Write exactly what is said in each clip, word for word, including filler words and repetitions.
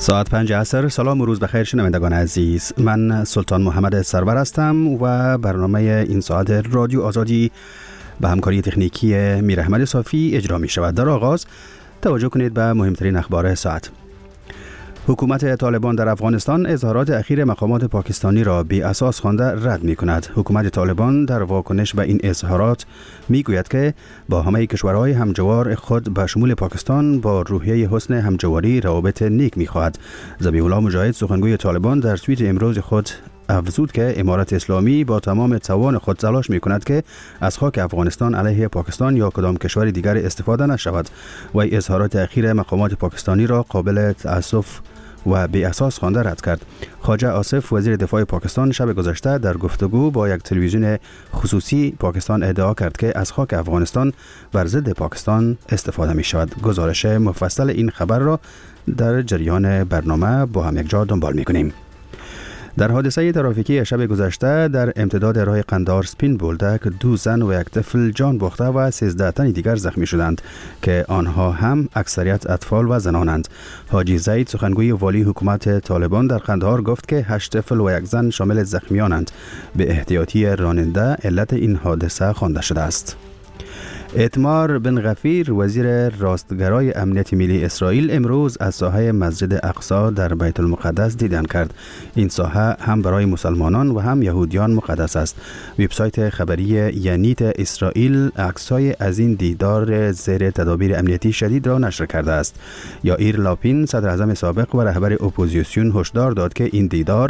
ساعت پنج عصر. سلام و روز بخیر شنوندگان عزیز، من سلطان محمد سرور هستم و برنامه این ساعت رادیو آزادی به همکاری تکنیکی میر احمد صافی اجرا می شود. در آغاز توجه کنید به مهمترین اخبار ساعت. حکومت طالبان در افغانستان اظهارات اخیر مقامات پاکستانی را بی اساس خوانده رد می کند. حکومت طالبان در واکنش به این اظهارات می گوید که با همه کشورهای همجوار خود به شمول پاکستان با روحیه حسن همجواری روابط نیک می خواهد. ذبیح الله مجاهد سخنگوی طالبان در توییت امروز خود افزود که امارت اسلامی با تمام توان خود تلاش می کند که از خاک افغانستان علیه پاکستان یا کدام کشور دیگر استفاده نشود و اظهارات اخیر مقامات پاکستانی را قابل تأسف و بی اساس خوانده رد کرد. خواجه آصف وزیر دفاع پاکستان شب گذشته در گفتگو با یک تلویزیون خصوصی پاکستان ادعا کرد که از خاک افغانستان بر ضد پاکستان استفاده می شود. گزارش مفصل این خبر را در جریان برنامه با هم یک جا دنبال می کنیم. در حادثه ترافیکی شب گذشته در امتداد راه قندهار سپین بولدک دو زن و یک طفل جان باخته و سیزده تن دیگر زخمی شدند که آنها هم اکثریت اطفال و زنانند. حاجی زید سخنگوی والی حکومت طالبان در قندهار گفت که هشت طفل و یک زن شامل زخمیانند. به احتیاطی راننده علت این حادثه خوانده شده است. اتمار بن غفیر وزیر راستگرای امنیت ملی اسرائیل امروز از ساحه مسجد اقصی در بیت المقدس دیدن کرد. این ساحه هم برای مسلمانان و هم یهودیان مقدس است. وبسایت خبری ینیت اسرائیل عکس‌های از این دیدار زیر تدابیر امنیتی شدید را نشر کرده است. یائیر لاپین صدر اعظم سابق و رهبر اپوزیسیون هشدار داد که این دیدار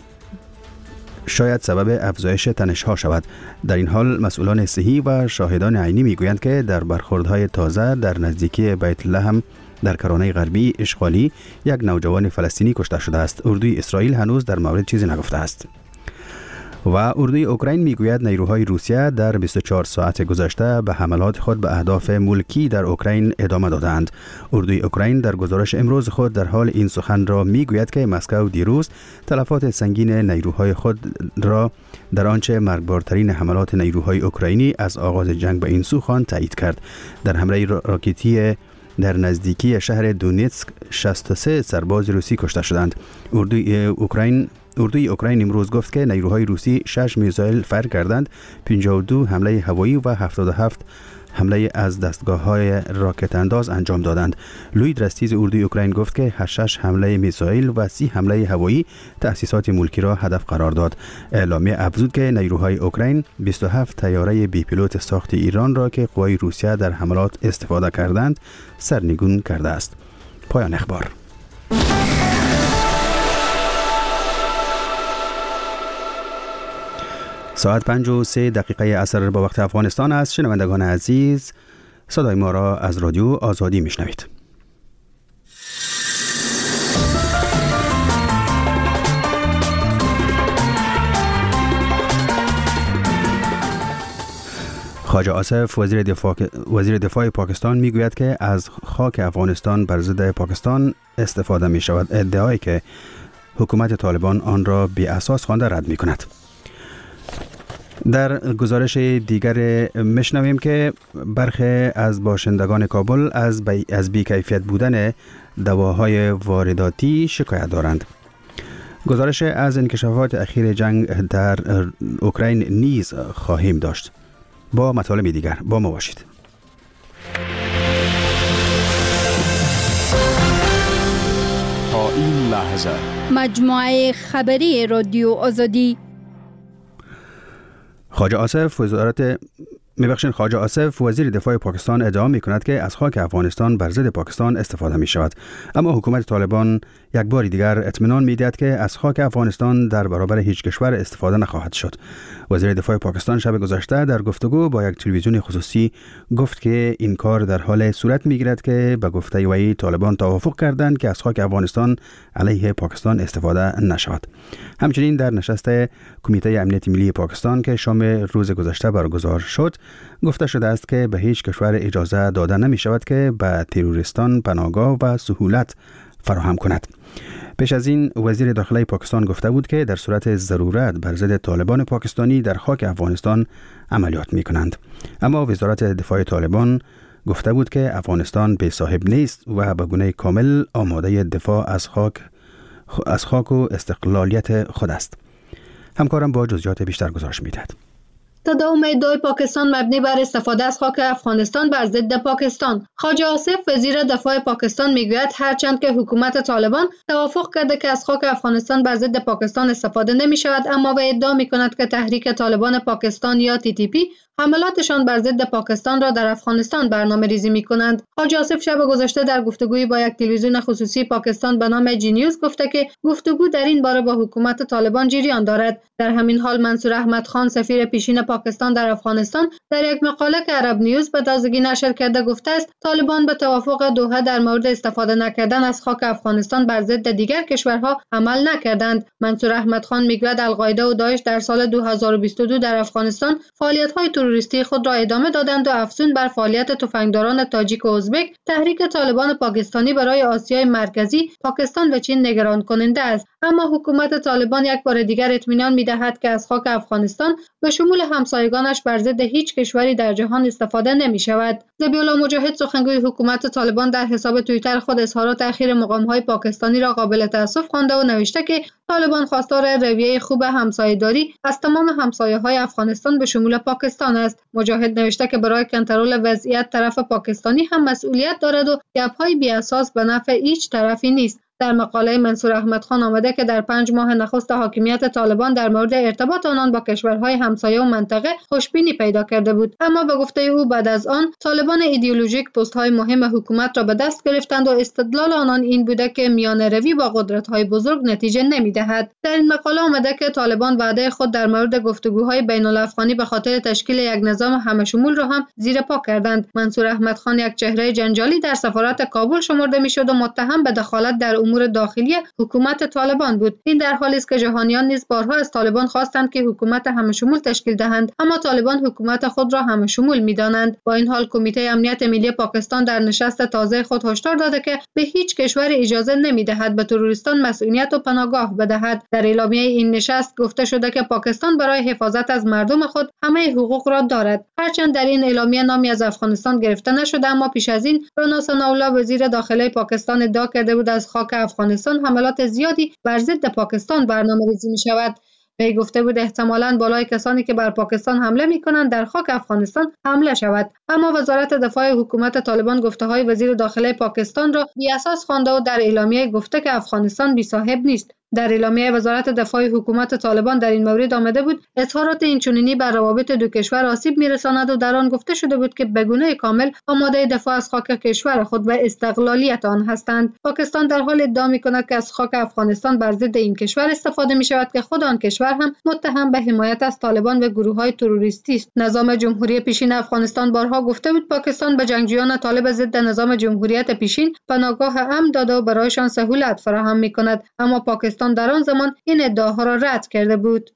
شاید سبب افزایش تنش‌ها شود. در این حال مسئولان صحی و شاهدان عینی میگویند که در برخوردهای تازه در نزدیکی بیت لحم در کرانه غربی اشغالی یک نوجوان فلسطینی کشته شده است. اردوی اسرائیل هنوز در مورد چیزی نگفته است. و اردوی اوکراین میگوید نیروهای روسیه در بیست و چهار ساعت گذشته به حملات خود به اهداف ملکی در اوکراین ادامه دادند. اردوی اوکراین در گزارش امروز خود در حال این سخن را میگوید که مسکو دیروز تلفات سنگین نیروهای خود را در آنچه مرگبارترین حملات نیروهای اوکراینی از آغاز جنگ به این سو خواند تایید کرد. در حمله راکتی در نزدیکی شهر دونتسک شصت و سه سرباز روسی کشته شدند. اردوی اوکراین اردوی اوکراین امروز گفت که نیروهای روسی شش میزایل فر کردند، پنجاه و دو حمله هوایی و هفتاد و هفت حمله از دستگاه‌های راکت انداز انجام دادند. لوید رستیز اردوی اوکراین گفت که شش حمله میزایل و سی حمله هوایی تأسیسات ملکی را هدف قرار داد. اعلامیه افزود که نیروهای اوکراین بیست و هفت طیاره بی پیلوت ساخت ایران را که قوای روسیه در حملات استفاده کردند سرنگون کرده است. پایان اخبار. ساعت پنج و سه دقیقه عصر با وقت افغانستان است. شنوندگان عزیز، صدای ما را از رادیو آزادی میشنوید. خواجه آصف وزیر دفاع وزیر دفاع پاکستان میگوید که از خاک افغانستان بر ضد پاکستان استفاده می شود. ادعایی که حکومت طالبان آن را بی اساس خوانده رد می کند. در گزارش دیگر میشنویم که برخی از باشندگان کابل از بی از بی‌کیفیت بودن دواهای وارداتی شکایت دارند. گزارش از انکشافات اخیر جنگ در اوکراین نیز خواهیم داشت. با مطالب دیگر با ما باشید. تا این لحظه مجموعه خبری رادیو آزادی. خواجه آصف وزارت میبخشین خواجه آصف وزیر دفاع پاکستان ادعا می کند که از خاک افغانستان بر ضد پاکستان استفاده می شود، اما حکومت طالبان یک بار دیگر اطمینان می دهد که از خاک افغانستان در برابر هیچ کشور استفاده نخواهد شد. وزیر دفاع پاکستان شب گذشته در گفتگو با یک تلویزیون خصوصی گفت که این کار در حال صورت می گیرد که به گفته وی طالبان توافق کردند که از خاک افغانستان علیه پاکستان استفاده نشود. همچنین در نشست کمیته امنیت ملی پاکستان که شام روز گذشته برگزار شد گفته شده است که به هیچ کشور اجازه داده نمی شود که به تروریستان پناهگاه و سهولت فراهم کند. پیش از این وزیر داخلی پاکستان گفته بود که در صورت ضرورت بر ضد طالبان پاکستانی در خاک افغانستان عملیات می کنند. اما وزارت دفاع طالبان گفته بود که افغانستان بی صاحب نیست و به گونه کامل آماده دفاع از خاک از خاک و استقلالیت خود است. همکارم با جزئیات بیشتر گزارش می‌دهد. تداوم ادعای پاکستان مبنی بر استفاده از خاک افغانستان بر ضد پاکستان. خواجه آصف وزیر دفاع پاکستان میگوید هرچند که حکومت طالبان توافق کرده که از خاک افغانستان بر ضد پاکستان استفاده نمی شود، اما و ادعا می کند که تحریک طالبان پاکستان یا تی تی پی حملاتشان بر ضد پاکستان را در افغانستان برنامه ریزی می کنند. خواجه آصف شب گذشته در گفتگویی با یک تلویزیون خصوصی پاکستان به نام جی نیوز گفته که گفتگو در این باره با حکومت طالبان جریان دارد. در همین حال منصور احمد خان سفیر پیشین پاکستان در افغانستان در یک مقاله که عرب نیوز به تازگی نشر کرده گفته است طالبان به توافق دوحه در مورد استفاده نکردن از خاک افغانستان بر ضد دیگر کشورها عمل نکردند. منصور احمد خان میگوید القاعده و داعش در سال دو هزار و بیست و دو در افغانستان فعالیت‌های تروریستی خود را ادامه دادند و افزون بر فعالیت تفنگداران تاجیک و ازبک تحریک طالبان پاکستانی برای آسیای مرکزی، پاکستان و چین نگران کننده است. اما حکومت طالبان یک بار دیگر اطمینان می‌دهد که از خاک افغانستان به شمول همسایگانش بر ضد هیچ کشوری در جهان استفاده نمی‌شود. ذبیح‌الله مجاهد سخنگوی حکومت طالبان در حساب توییتر خود اظهارات اخیر مقام‌های پاکستانی را قابل تأسف خوانده و نوشته که طالبان خواستار رویه خوب همسایه‌داری از تمام همسایه‌های افغانستان به شمول پاکستان است. مجاهد نوشته که برای کنترل وضعیت طرف پاکستانی هم مسئولیت دارد و گپ‌های بی‌اساس به نفع هیچ طرفی نیست. در مقاله منصور احمد خان آمده که در پنج ماه نخست حاکمیت طالبان در مورد ارتباط آنان با کشورهای همسایه و منطقه خوشبینی پیدا کرده بود، اما به گفته او بعد از آن طالبان ایدئولوژیک پست‌های مهم حکومت را به دست گرفتند و استدلال آنان این بوده که میانه روی با قدرت‌های بزرگ نتیجه نمی‌دهد. در این مقاله آمده که طالبان وعده خود در مورد گفتگوهای بین‌الافغانی به خاطر تشکیل یک نظام همشمول را هم زیر پا کردند. منصور احمد خان یک چهره جنجالی در سفارت کابل شمرده می‌شد و متهم به دخالت در امور داخلی حکومت طالبان بود. این در حالی است که جهانیان نیز بارها از طالبان خواستند که حکومت همشمول تشکیل دهند، اما طالبان حکومت خود را همشمول می‌دانند. با این حال کمیته امنیت ملی پاکستان در نشست تازه خود هشدار داده که به هیچ کشور اجازه نمی‌دهد به تروریستان مسئولیت و پناهگاه بدهد. در اعلامیه این نشست گفته شده که پاکستان برای حفاظت از مردم خود همه حقوق را دارد. هرچند در این اعلامیه نامی از افغانستان گرفته نشده، اما پیش از این رانا ثناءالله وزیر داخله پاکستان ادعا کرده بود از خاک افغانستان حملات زیادی بر ضد پاکستان برنامه‌ریزی می‌شود. وی گفته بود احتمالاً بالای کسانی که بر پاکستان حمله می‌کنند در خاک افغانستان حمله شود، اما وزارت دفاع حکومت طالبان گفته‌های وزیر داخله پاکستان را بی‌اساس خوانده و در اعلامیه گفته که افغانستان بی‌صاحب نیست. در اعلامیه وزارت دفاع حکومت طالبان در این مورد آمده بود اظهارات اینچنینی بر روابط دو کشور آسیب می‌رساند و در آن گفته شده بود که به گونه کامل آماده دفاع از خاک کشور خود و استقلالیت آن هستند. پاکستان در حال ادعا می‌کند که از خاک افغانستان بر ضد این کشور استفاده می‌شود که خود آن کشور هم متهم به حمایت از طالبان و گروه‌های تروریستی است. نظام جمهوری پیشین افغانستان بارها گفته بود پاکستان به جنگجویان طالب ضد نظام جمهوریت پیشین پناهگاه امن داده و برایشان سهولت فراهم می‌کند، اما پاکستان در آن زمان این ادعاها را رد کرده بود.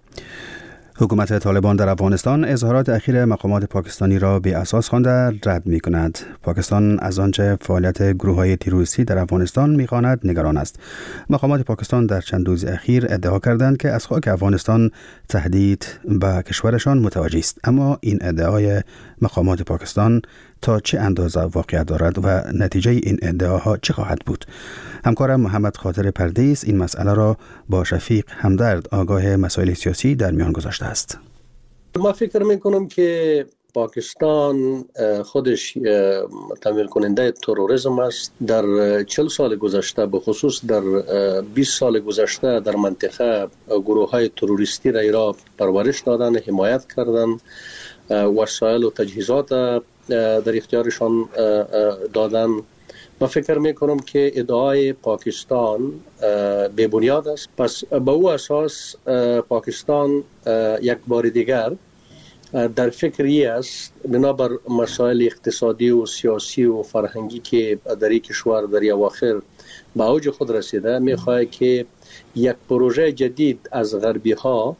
حکومت طالبان در افغانستان اظهارات اخیر مقامات پاکستانی را بی اساس خوانده رد می کند. پاکستان از آنچه فعالیت گروه‌های تروریستی در افغانستان می خواند نگران است. مقامات پاکستان در چند روز اخیر ادعا کردند که از خاک افغانستان تهدید به کشورشان متوجه است، اما این ادعای مقامات پاکستان تا چه اندازه واقعیت دارد و نتیجه این ادعاها چه خواهد بود؟ همکارم محمد خاطر پردیس این مسئله را با شفیق همدرد آگاه مسائل سیاسی در میان گذاشته است. ما فکر میکنم که پاکستان خودش تمویل کننده تروریسم است. در چهل سال گذشته به خصوص در بیست سال گذشته در منطقه گروه های تروریستی را ایرا پرورش دادن، حمایت کردن، وسایل و تجهیزات در اختیارشان دادن. من فکر میکنم که ادعای پاکستان بی بنیاد است. پس به او اساس پاکستان یک بار دیگر در فکری است بنابر مسائل اقتصادی و سیاسی و فرهنگی که در این کشور در اواخر به اوج خود رسیده، میخواهد که یک پروژه جدید از غربی ها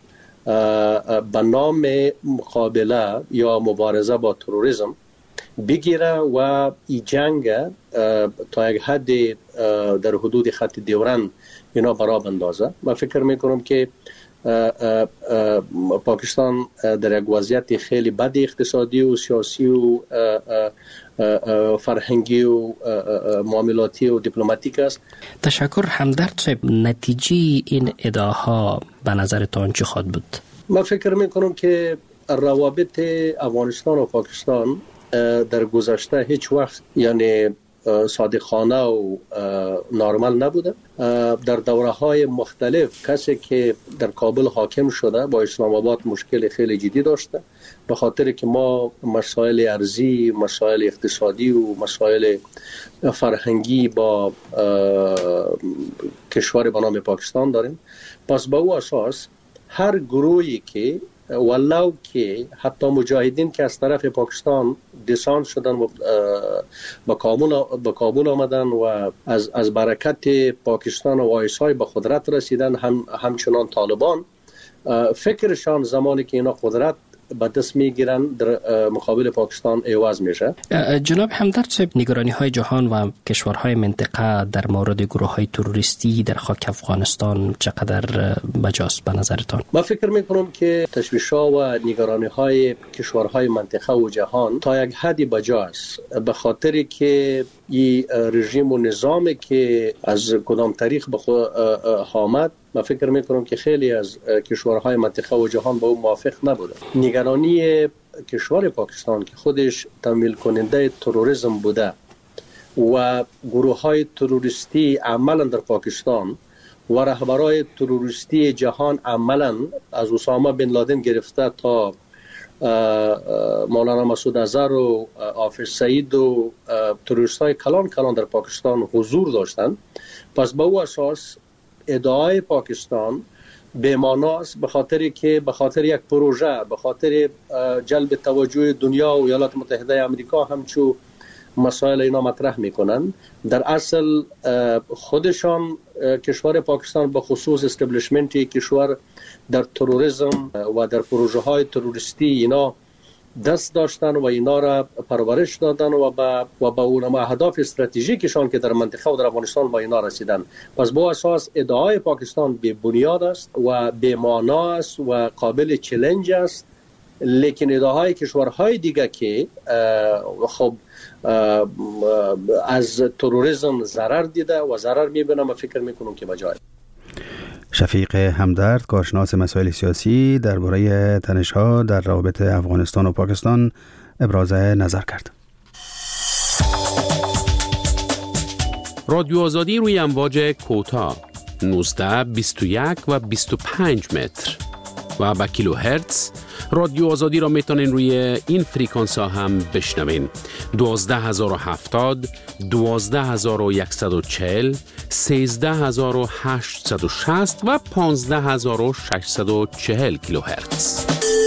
به نام مقابله یا مبارزه با تروریسم بگیره و این جنگ تا یک حد در حدود خط دیورن اینا برا بندازه. من فکر میکنم که پاکستان در یک وضعیت خیلی بد اقتصادی و سیاسی و فرهنگی و معاملاتی و دیپلماتیک است. تشکر. همدرد صاحب، نتیجه این ادعاها به نظرتان چه خواهد بود؟ من فکر میکنم که روابط افغانستان و پاکستان در گذشته هیچ وقت یعنی صادقانه و نرمال نبوده. در دوره‌های مختلف کسی که در کابل حاکم شده با اسلام آباد مشکل خیلی جدی داشته، به خاطر که ما مسائل ارضی، مسائل اقتصادی و مسائل فرهنگی با کشور به نام پاکستان داریم. پس با او اساس هر گروهی که ولو که حتی مجاهدین که از طرف پاکستان دیسان شدن و به کابل به کابل آمدن و از از برکت پاکستان و وایسای به قدرت رسیدن، هم همچنان طالبان فکرشان زمانی که اینا قدرت به دست میگیرن در مقابل پاکستان عوض میشه. جناب همدرد صاحب، نگرانی های جهان و کشورهای منطقه در مورد گروه های تروریستی در خاک افغانستان چقدر بجاست به نظرتان؟ من فکر میکنم که تشویش‌ها و نگرانی های کشورهای منطقه و جهان تا یک حدی بجاست، به خاطر که این رژیم و نظامی که از کدام تاریخ به خود آمد، من فکر میکنم که خیلی از کشورهای منطقه و جهان با او موافق نبوده. نگرانی کشور پاکستان که خودش تمویل کننده تروریسم بوده و گروه های تروریستی عملا در پاکستان و رهبرای تروریستی جهان عملا از اسامه بن لادن گرفته تا مولانا مسعود اظهر و حافظ سعید و تروریست های کلان کلان در پاکستان حضور داشتند. پس به او اساس ادعای پاکستان بی‌معناست، به خاطر که به خاطر یک پروژه، به خاطر جلب توجه دنیا و ایالات متحده آمریکا همچو مسائل اینا مطرح میکنن. در اصل خودشان کشور پاکستان به خصوص استبلیشمنتی کشور در تروریسم و در پروژه های تروریستی اینا دست داشتن و اینا را پرورش دادن و با و با اون اهداف استراتژیکشان که در منطقه و در افغانستان با اینا رسیدن. پس با اساس ادعای پاکستان بی بنیاد است و بی معنی است و قابل چالش است، لیکن ادعاهای کشورهای دیگه که خب از تروریسم ضرر دیده و ضرر میبینه، من فکر میکنم که بجای. شفیق همدرد، کارشناس مسائل سیاسی، درباره تنش‌ها در روابط افغانستان و پاکستان ابراز نظر کرد. رادیو آزادی روی امواج کوتاه نوزده، بیست و یک و بیست و پنج متر و با کیلو هرتز. رادیو آزادی را میتونین روی این فریکانس ها هم بشنوین: دوازده هزار و هفتاد، دوازده هزار و صد و چهل، سیزده هزار و هشتصد و شصت و پانزده هزار و ششصد و چهل کیلو هرتز.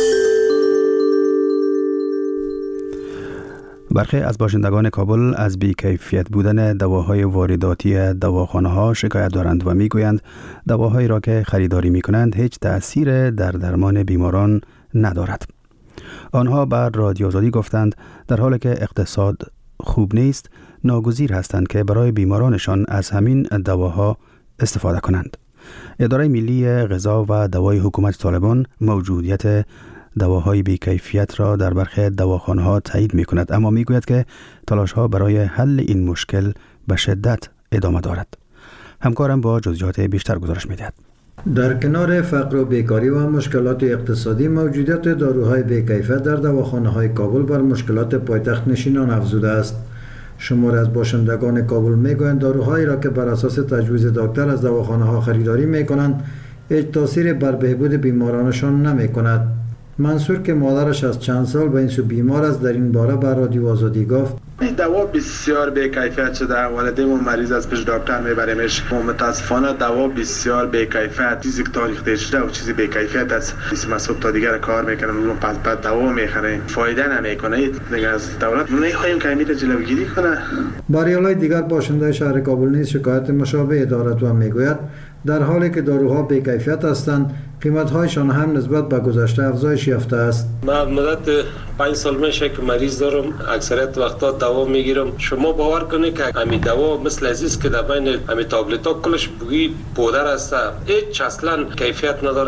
برخی از باشندگان کابل از بی‌کیفیت بودن دواهای وارداتی دواخانه‌ها شکایت دارند و میگویند دواهایی را که خریداری میکنند هیچ تأثیر در درمان بیماران ندارد. آنها بر رادیو آزادی گفتند در حالی که اقتصاد خوب نیست، ناگزیر هستند که برای بیمارانشان از همین دواها استفاده کنند. اداره ملی غذا و دوای حکومت طالبان موجودیت دواهای بی‌کیفیت را در برخی دواخانه‌ها تایید می‌کند، اما می‌گوید که تلاش‌ها برای حل این مشکل به شدت ادامه دارد. همکارم با جزئیات بیشتر گزارش می‌دهد. در کنار فقر و بیکاری و مشکلات اقتصادی، موجودیت داروهای بی‌کیفیت در دواخانه‌های کابل بر مشکلات پایتخت نشینان افزوده است. شمار از باشندگان کابل میگویند داروهایی را که بر اساس تجویز دکتر از دواخانه‌ها خریداری می‌کنند هیچ تأثیری بر بهبود بیمارانشان نمی‌کند. منصور که مادرش از چند سال به این سو بیمار است در این باره بر رادیو آزادی گفت: دوا بسیار بی‌کیفیت شده. والدین و مریض از پیش دکتر میبریمش. متاسفانه دوا بسیار بی‌کیفیت، چیزی که تاریخ دیر شده و چیزی بی‌کیفیت است. اسم صبح تا دیگر کار میکنم، اون پس بعد دوا میخره، فایده نمیکنه. دیگه از دولت میخوایم که امید جلوگیری کنه. بریالای دیگر باشنده شهر کابل نیز شکایت مشابه دارد و میگوید در حالی که داروها بی‌کیفیت هستند، قیمت‌هایشان هم نسبت به گذشته افزایش یافته است. من مدت پنج سال میشه که مریض دارم، اکثریت وقتا دوا میگیرم. شما باور کنید که همین دوا مثل عزیز که در بین همین تابلت‌ها کلش بوی پودر است، هیچ اصلا کیفیت نداره.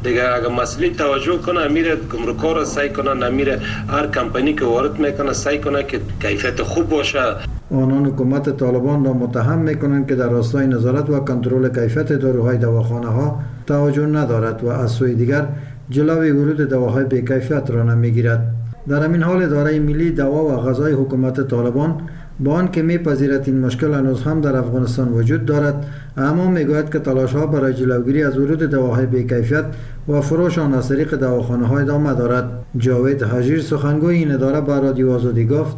دیگه اگر مسئله توجه کنه میره گمرک‌ها را سعی کنه، نمیره هر کمپانی که وارد میکنه سعی کنه که کیفیت خوب باشه. آنان حکومت طالبان را متهم میکنند که در راستای نظارت و کنترل کیفیت داروهای دواخانه ها توجه ندارد و از سوی دیگر جلوی ورود دواهای بی‌کیفیت را نمیگیرد. در همین حال اداره ملی دوا و غذای حکومت طالبان با آنکه میپذیرد این مشکل هنوز هم در افغانستان وجود دارد، اما میگوید که تلاش ها برای جلوگیری از ورود دواهای بی‌کیفیت و فروش آن از طریق دواخانه ها ادامه دارد. جاوید حجیر سخنگوی این اداره با رادیو آزادی گفت: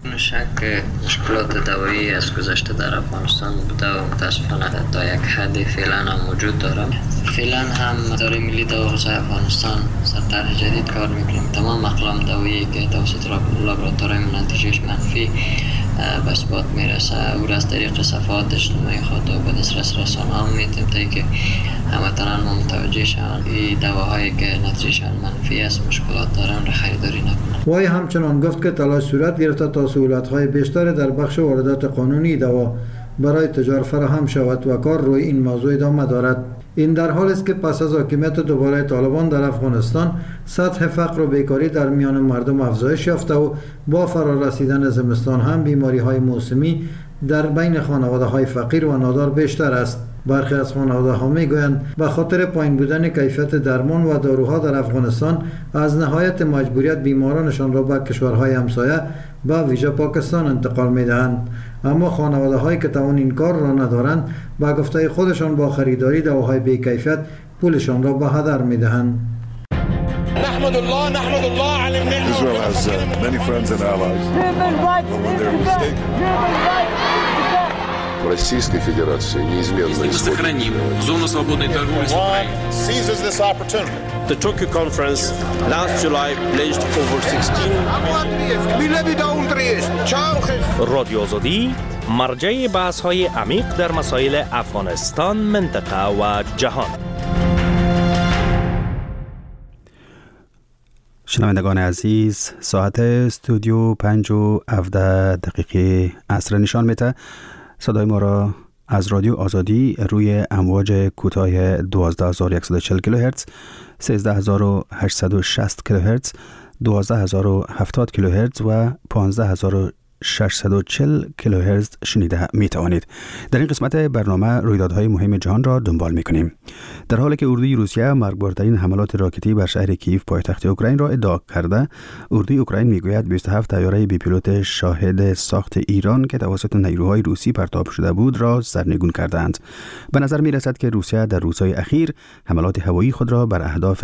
شک مشکلات دوایی از گذشته در افغانستان بوده و متاسفانه تا یک حدی فعلا هم وجود داره. فعلا هم اداره ملی دوا و غذای افغانستان سر طرح جدید کار میکنیم. تمام اقلام دوایی که توسط لابراتواریم نتیجهش منفی به اثبات میرسه، او را از طریق صفحات اجتماعی خود و به دسترس رسانه ها میتیم تا که هموطنان ما متوجه شوند این دواهایی که نتیجهشان منفی است مشکلات دارن را خریداری نکنند. وی همچنان گفت که تلاش صورت گرفته تا سهولت‌های بیشتر در بخش واردات قانونی دوا برای تجار فراهم شود و کار روی این موضوع ادامه دارد. این در حالی است که پس از حاکمیت دوباره طالبان در افغانستان سطح فقر و بیکاری در میان مردم افزایش یافته و با فرارسیدن زمستان هم بیماری‌های موسمی در بین خانواده‌های فقیر و نادار بیشتر است. برخی از خانواده‌ها میگویند به خاطر پایین بودن کیفیت درمان و داروها در افغانستان از نهایت مجبوریت بیمارانشان را به کشورهای همسایه به ویژه پاکستان انتقال میدهند. اما خانواده‌هایی که توان این کار را ندارند به گفته خودشان با خریداری دواهای بی‌کیفیت پولشان را به هدر میدهند. نحمد الله نحمد الله على النعمة. Israel has uh, many friends and allies. But when they're mistaken. Российской Федерации неизменно сохраним зону свободной торговли с Украиной. Seizes this opportunity. The Tokyo conference last July pledged over sixteen رادیو آزادی مرجع بحث‌های عمیق در مسائل افغانستان، منطقه و جهان. شنوندگان عزیز، ساعت استودیو پنج و هفده دقیقه عصر نشان میده. صدای ما را از رادیو آزادی روی امواج کوتاه دوازده هزار و صد و چهل کیلوهرتز، سیزده هزار و هشتصد و شصت کیلوهرتز، دوازده هزار و هفتاد کیلوهرتز و پانزده هزار و ششصد و چهل کیلوهرتز شنیده می توانید. در این قسمت برنامه رویدادهای مهم جهان را دنبال می کنیم. در حالی که اردوی روسیه مرگبارترین حملات راکتی بر شهر کیف پایتخت اوکراین را ادعا کرده، اردوی اوکراین می گوید بیست و هفت طیاره بی پیلوت شاهد ساخت ایران که توسط نیروهای روسی پرتاب شده بود را سرنگون کردند. به نظر می رسد که روسیه در روزهای اخیر حملات هوایی خود را بر اهداف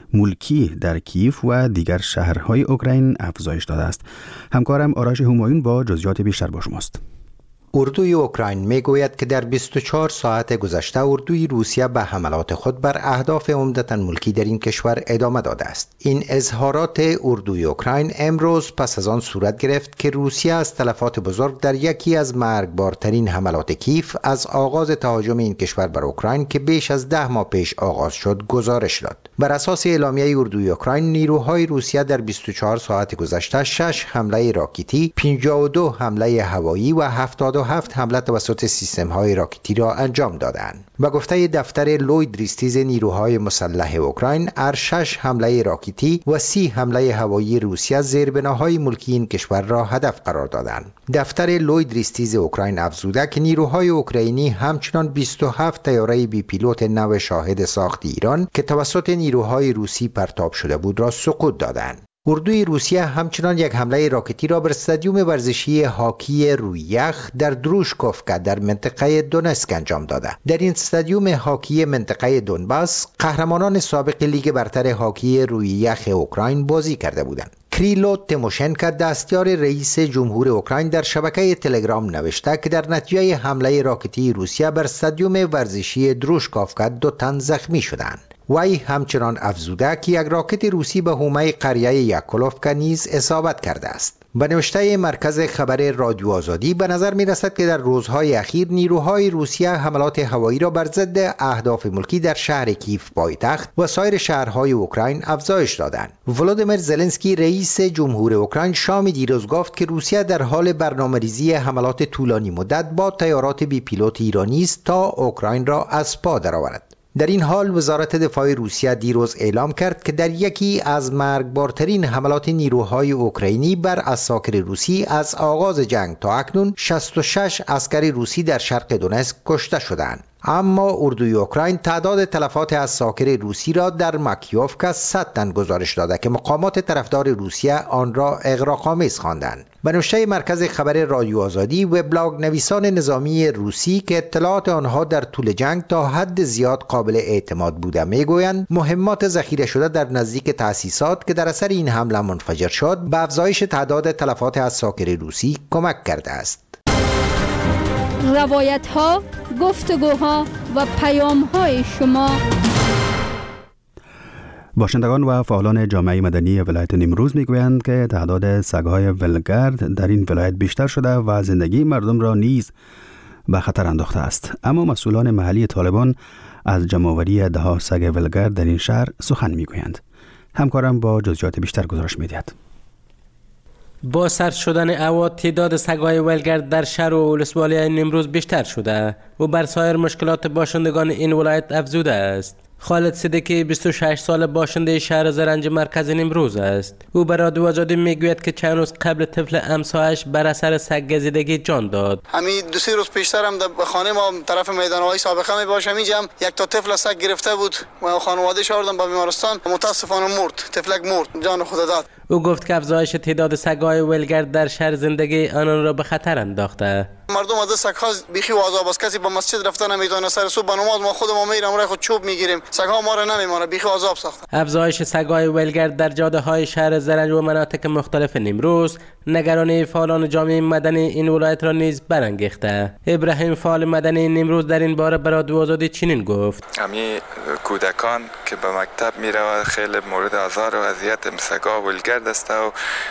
ملکی در کیف و دیگر شهرهای اوکراین افزایش داده است. همکارم آرش همایون با جزئیات بیشتر با شماست. اردوی اوکراین میگوید که در بیست و چهار ساعت گذشته اردوی روسیه به حملات خود بر اهداف عمدتاً ملکی در این کشور ادامه داده است. این اظهارات اردوی اوکراین امروز پس از آن صورت گرفت که روسیه از تلفات بزرگ در یکی از مرگبارترین حملات کیف از آغاز تهاجم این کشور بر اوکراین که بیش از ده ماه پیش آغاز شد گزارش داد. بر اساس اعلامیه اردوی اوکراین، نیروهای روسیه در بیست و چهار ساعت گذشته شش حمله راکتی، پنجاه و دو حمله هوایی و هفتاد و هفت حمله توسط سیستم‌های راکتی را انجام دادند. به گفته دفتر لوید ریستیز نیروهای مسلح اوکراین، هر شش حمله راکتی و سی حمله هوایی روسیه زیربناهای ملکی این کشور را هدف قرار دادند. دفتر لوید ریستیز اوکراین افزوده که نیروهای اوکراینی همچنان بیست و هفت طیاره بی پیلوت نو شاهد ساخت ایران که توسط نیروهای روسی پرتاب شده بود را سقوط دادند. اردوی روسیه همچنان یک حمله راکتی را بر استادیوم ورزشی هاکی روی یخ در دروشکوفکا در منطقه دونسک انجام داده. در این استادیوم هاکی منطقه دونباس قهرمانان سابق لیگ برتر هاکی روی یخ اوکراین بازی کرده بودند. کریلو تیموشنکو دستیار رئیس جمهور اوکراین در شبکه تلگرام نوشته که در نتیجه حمله راکتی روسیه بر استادیوم ورزشی دروشکوفکا دو تن زخمی شدند. وی همچنان افزوده که یک راکت روسی به حومه قریه یکولوفکا نیز اصابت کرده است. به نوشته مرکز خبر رادیو آزادی به نظر می رسد که در روزهای اخیر نیروهای روسیه حملات هوایی را بر ضد اهداف ملکی در شهر کیف پایتخت و سایر شهرهای اوکراین افزایش دادند. ولودیمیر زلنسکی رئیس جمهور اوکراین شام دیروز گفت که روسیه در حال برنامه‌ریزی حملات طولانی مدت با طیارات بی پیلوت ایرانی است تا اوکراین را از پا درآورد. در این حال وزارت دفاع روسیه دیروز اعلام کرد که در یکی از مرگبارترین حملات نیروهای اوکراینی بر عساکر روسی از آغاز جنگ تا اکنون شصت و شش عسکر روسی در شرق دونتسک کشته شدند. اما اردوی اوکراین تعداد تلفات عساکر روسی را در ماکیوفکا صد تن گزارش داده که مقامات طرفدار روسیه آن را اغراق‌آمیز خواندند. به نوشته مرکز خبر رادیو آزادی، وبلاگ نویسان نظامی روسی که اطلاعات آنها در طول جنگ تا حد زیاد قابل اعتماد بوده میگویند مهمات ذخیره شده در نزدیک تأسیسات که در اثر این حمله منفجر شد به افزایش تعداد تلفات عساکر روسی کمک کرده است. روایت ها، گفتگوها و پیام های شما. باشندگان و فعالان جامعه مدنی ولایت نیمروز میگویند که تعداد سگ‌های ولگرد در این ولایت بیشتر شده و زندگی مردم را نیز به خطر انداخته است. اما مسئولان محلی طالبان از جمع‌آوری ده‌ها سگ ولگرد در این شهر سخن میگویند. همکارم با جزئیات بیشتر گزارش می‌دهد. با سرد شدن هوا تعداد سگ‌های ولگرد در شهر و ولسوالی نیمروز بیشتر شده و بر سایر مشکلات باشندگان این ولایت افزوده است. خالد صدیقی بیست و شش سال باشنده شهر زرنج مرکز نیمروز است. او به رادیو آزادی میگوید که چند روز قبل طفل همسایه‌اش بر اثر سگ گزیدگی جان داد. همین دو سه روز پیشتر هم در خانه ما طرف میدان‌های سابقه می باشم اینجا یک تا طفل سگ گرفته بود و خانواده شاردن به بیمارستان، متاسفانه مرد. طفلک مرد، جان خود داد. او گفت که افزایش تعداد سگ‌های ولگرد در شهر زندگی آنان را به خطر انداخته. مردم از سگ‌ها بیخی واضح است، کسی به مسجد رفتن نمیتونه، سر صبح به نماز ما خودمون میریم راه خود چوب میگیریم، سگ‌ها ما را نمیمونه، بیخی واضح ساخته. افزایش سگ‌های ولگرد در جاده‌های شهر زرنج و مناطق مختلف نیمروز نگرانی فعالان جامعه مدنی این ولایت را نیز برانگیخته. ابراهیم فعال مدنی نیمروز در این باره به رادیو آزادی چنین گفت: همین کودکان که به مکتب میروند خیلی مورد آزار و اذیت سگ‌ها ولگرد است و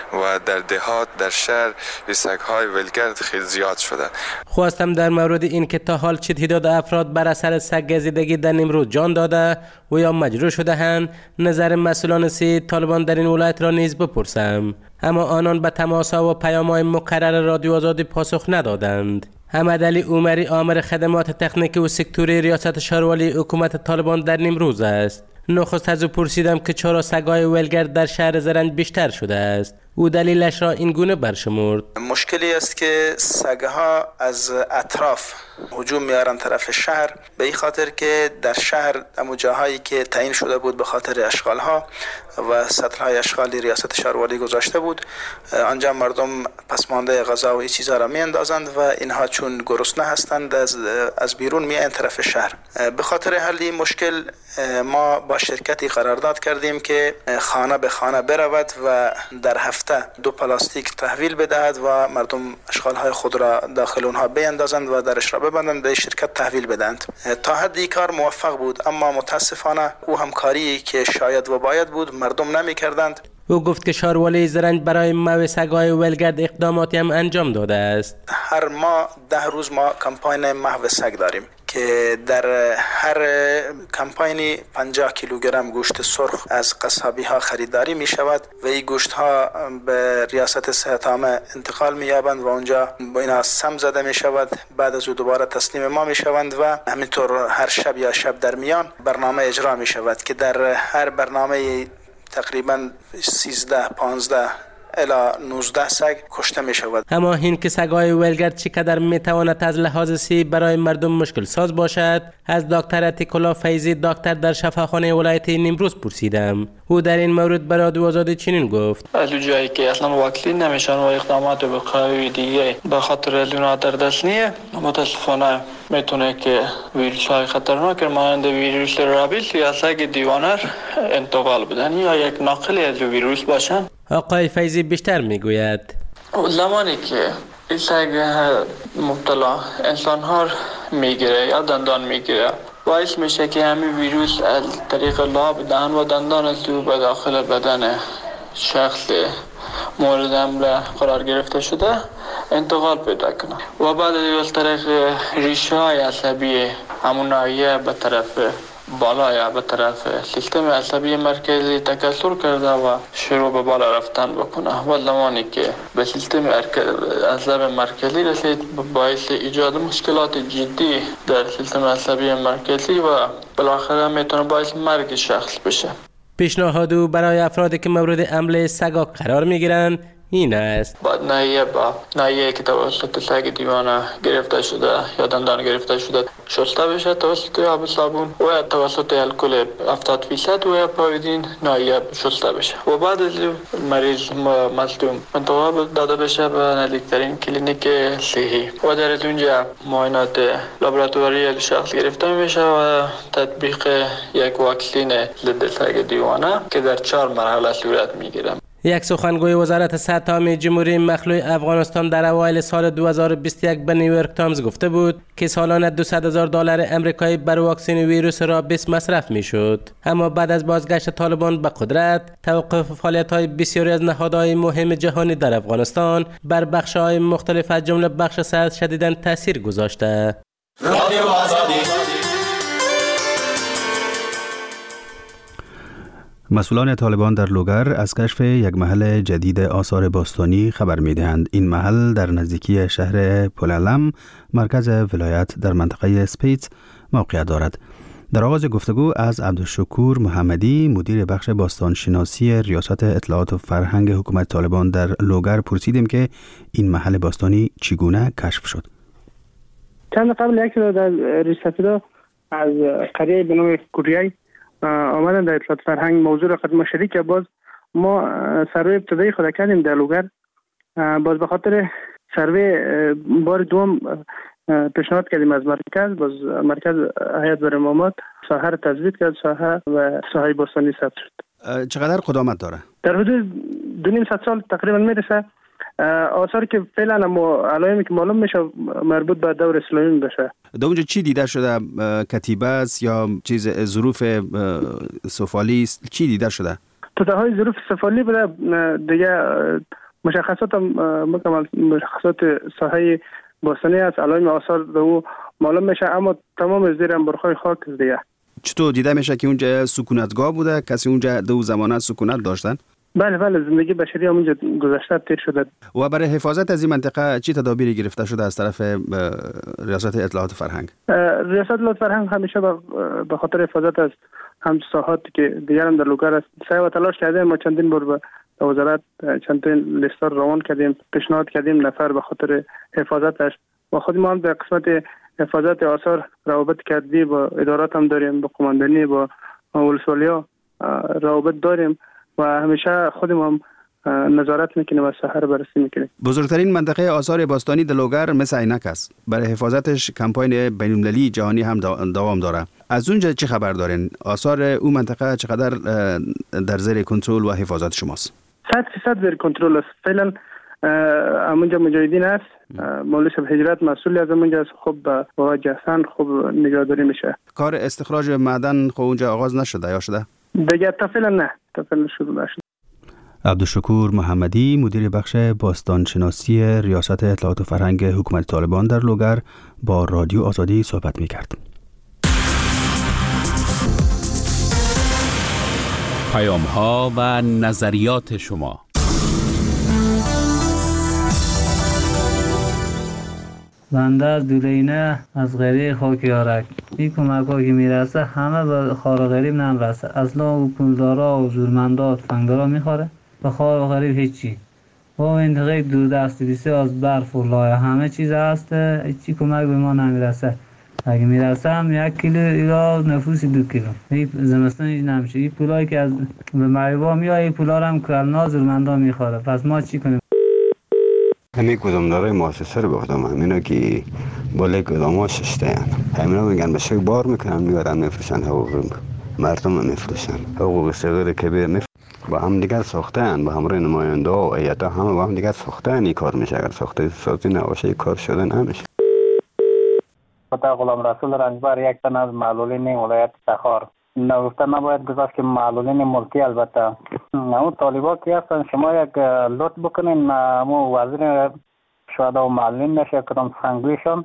در دهات در شهر سگ‌های ولگرد خیلی زیاد شده. خواستم در مورد این که تا حال چه تعداد افراد بر اثر سگ گزیدگی در نیمروز جان داده و یا مجروح شده اند نظر مسئولان سیاسی طالبان در این ولایت را نیز بپرسم، اما آنان به تماس‌ها و پیام‌های مکرر رادیو آزادی پاسخ ندادند. حمدعلی عمری آمر خدمات تکنیکی و سکتوری ریاست شهرولی حکومت طالبان در نیمروز است. نخست از او پرسیدم که چرا سگ‌های ولگرد در شهر زرنج بیشتر شده است. او دلیلش را این گونه برشمرد: مشکلی است که سگ‌ها از اطراف هجوم میارن طرف شهر، به این خاطر که در شهر امو جاهایی که تعیین شده بود به خاطر اشغال‌ها و سطح‌های اشغالی ریاست شهرولی گذاشته بود، آنجا مردم پسمانده غذا و این چیزا را میاندازند و اینها چون گرسنه هستند از از بیرون میان طرف شهر. به خاطر حل این مشکل ما با شرکتی قرارداد کردیم که خانه به خانه برود و در هفته دو پلاستیک تحویل بدهد و مردم اشغال‌های خود را داخل اونها بیاندازند و درش را ببندند، به شرکت تحویل بدهند. تا حدی کار موفق بود، اما متاسفانه او همکاری که شاید و باید بود مردم نمی کردند. او گفت که شهرولی زرنج برای محو سگ‌های ولگرد اقداماتی هم انجام داده است. هر ماه ده روز ما کمپاین محو سگ داریم که در هر کمپاینی پنجاه کیلوگرم گوشت سرخ از قصابی ها خریداری می شود و این گوشت ها به ریاست صحت عامه انتقال می یابند و اونجا با اینا سم زده می شود، بعد از او دوباره تسلیم ما می شوند و همینطور هر شب یا شب در میان برنامه اجرا می شود که در هر برنامه تقریبا سیزده پانزده الی نوزده سگ کشته می شود. اما این که سگ‌های ولگرد چقدر می تواند از لحاظ صحی برای مردم مشکل ساز باشد از دکتر عتیق‌الله فیضی دکتر در شفاخانه ولایت نیمروز پرسیدم. او در این مورد به رادیو آزادی چنین گفت: از جایی که اصلا واکسین نمیشن و اقدامات وقایوی دیگه به خاطر لینا در دست نیه، متاسفانه میتونه که ویروس های خطرناک مانند ویروس رابیس یا سگ دیوانر انتقال بدن یا یک ناقلی از ویروس باشن. آقای فیضی بیشتر میگوید: زمانی که این سگ مبتلا انسان ها میگیره یا دندان میگیره، باعث میشه که همین ویروس از طریق لعاب دهان و دندان از او به داخل بدن شخص مورد حمله قرار گرفته شده انتقال پیدا کنه و بعد از طریق ریشه های عصبی همون ناحیه به طرف بالای به طرف سیستم عصبی مرکزی تکثر کرده و شروع به بالا رفتن بکنه و زمانی که به سیستم عصبی مرکزی رسید باعث ایجاد مشکلات جدی در سیستم عصبی مرکزی و بالاخره میتونه باعث مرگ شخص بشه. پیشنهاد او برای افرادی که مورد حمله سگا قرار میگیرند این است: بعد ناحیه با ناحیه که توسط سگ دیوانه گرفته شده یا دندان گرفته شده شسته بشه توسط آب صابون و یا توسط الکل هفتاد فیصد و یا پاویدین ناحیه شسته بشه و بعد از مریض مصدوم منتقل داده بشه به نزدیکترین کلینیک صحی و در از اونجا معاینات لابراتواری شخص گرفته میشه و تطبیق یک واکسین ضد سگ دیوانه که در چهار مرحله صورت میگیره. یک سخنگوی وزارت صحت عامه جمهوری مخلوع افغانستان در اوایل سال دو هزار و بیست و یک به نیویورک تایمز گفته بود که سالانه دویست هزار دلار آمریکایی بر واکسن ویروس رابیس مصرف میشد. اما بعد از بازگشت طالبان به قدرت، توقف فعالیت‌های بسیاری از نهادهای مهم جهانی در افغانستان بر بخش‌های مختلف از جمله بخش صحت شدیداً تاثیر گذاشته. رادیو آزادی. مسئولان طالبان در لوگر از کشف یک محل جدید آثار باستانی خبر می‌دهند. این محل در نزدیکی شهر پولالم، مرکز ولایت در منطقه سپیت موقعیت دارد. در آغاز گفتگو از عبدالشکور محمدی، مدیر بخش باستانشناسی ریاست اطلاعات و فرهنگ حکومت طالبان در لوگر، پرسیدیم که این محل باستانی چگونه کشف شد. چند قبل یک در ریاست از قریه به نام کوریای آمدن در اطلاعات فرهنگ موضوع را خدمت شریک. باز ما سروی ابتدایی خود کردیم در لوگر. باز به خاطر سروی بار دوم پیشنهاد کردیم از مرکز. باز مرکز هیئت برنامه‌ات ساحه را تثبیت کرد، ساحه و ساحه باستانی ثبت شد. چقدر قدامت داره؟ در حدود دو نیم سال تقریبا میرسه. آثاری که فعلا ما علایمی که معلوم میشه مربوط به دور اسلامی بشه. در اونجا چی دیده شده؟ کتیبه است یا چیز ظروف سفالی است؟ چی دیده شده؟ توده های ظروف سفالی بوده. دیگه مشخصات مکمل مشخصات ساحه باستانی است. علائم آثار دو معلوم میشه، اما تمام زیر انبارهای خاک دیگه. چطور دیده میشه که اونجا سکونتگاه بوده؟ کسی اونجا دو زمانه سکونت داشتن؟ بله بله، زندگی بشری هم اونجا گذشته تیر شده. و برای حفاظت از این منطقه چی تدابیری گرفته شده از طرف ریاست اطلاعات فرهنگ؟ ریاست اطلاعات فرهنگ همیشه به خاطر حفاظت از همساحاتی که دیگر هم در لوگر است سعی و تلاش کردیم. ما چندین بار به وزارت چندین لیستار روان کردیم، پیشنهاد کردیم نفر به خاطر حفاظتش و خود ما هم در قسمت حفاظت آثار روابط کردی با ادارات هم داریم، با قماندانی، با ولسوالیا روابط داریم و همیشه خودمون هم نظارت میکنیم و ساحه رو بررسی میکنیم. بزرگترین منطقه آثار باستانی در لوگر مثل عینک است. برای حفاظتش کمپاین بین‌المللی جهانی هم دوام داره. از اونجا چه خبر دارین؟ آثار اون منطقه چقدر در زیر کنترل و حفاظت شماست؟ صد فیصد زیر کنترل است. فعلا اونجا مجاهدین است. مولوی شب هجرت مسئول از اونجا خب با جهسن خوب نگهداری میشه. کار استخراج معدن خب اونجا آغاز نشده یا شده؟ دیگه تا فعلا نه، تا فعلا شروع نشده. عبدالشکور محمدی، مدیر بخش باستانشناسی ریاست اطلاعات و فرهنگ حکومت طالبان در لوگر، با رادیو آزادی صحبت می‌کرد. پیام‌ها و نظریات شما. بنده از دولینه از غریب خاکیارک. این کمک ها که میرسه همه به خار غریب نمیرسه. اصلا او پولدارا و زورمندا و تفنگدارا میخوره، به خار غریب هیچی. و منطقه دور دست بسیار از برف و لایه همه چیز هست، هیچی کمک به ما نمیرسه. اگه میرسه هم یک کیلو یا نفوسی دو کیلو. این زمستان هیچ نمیشه. این پولایی که از به معیبا میاد، این پولا رو هم کلنا زورمندا میخوره. پس ما چی کنیم؟ همین گدامدارای مؤسسه رو گفتم، همینا که بالای گداما ششته همینا میگن بشه بار میکنن میبرن میفروشن، حقوق مردم هم میفروشن، حقوق صغیر کبیر میفروشن. با هم دیگر ساختن، با همراه نماینده و ایتا همه با هم دیگر ساختن. این کار میشه. اگر ساخته سازی نباشه کار شده نمیشه. خدا غلام رسول رنجبر، یک تن از معلولین ولایت تخار. نگفته نباید گذاشت که معلولین ملکی البته اون طالبا که هستن شما یک لطف بکنین، مو وزیر شهدا و معلولین نشه کدام سنگویشان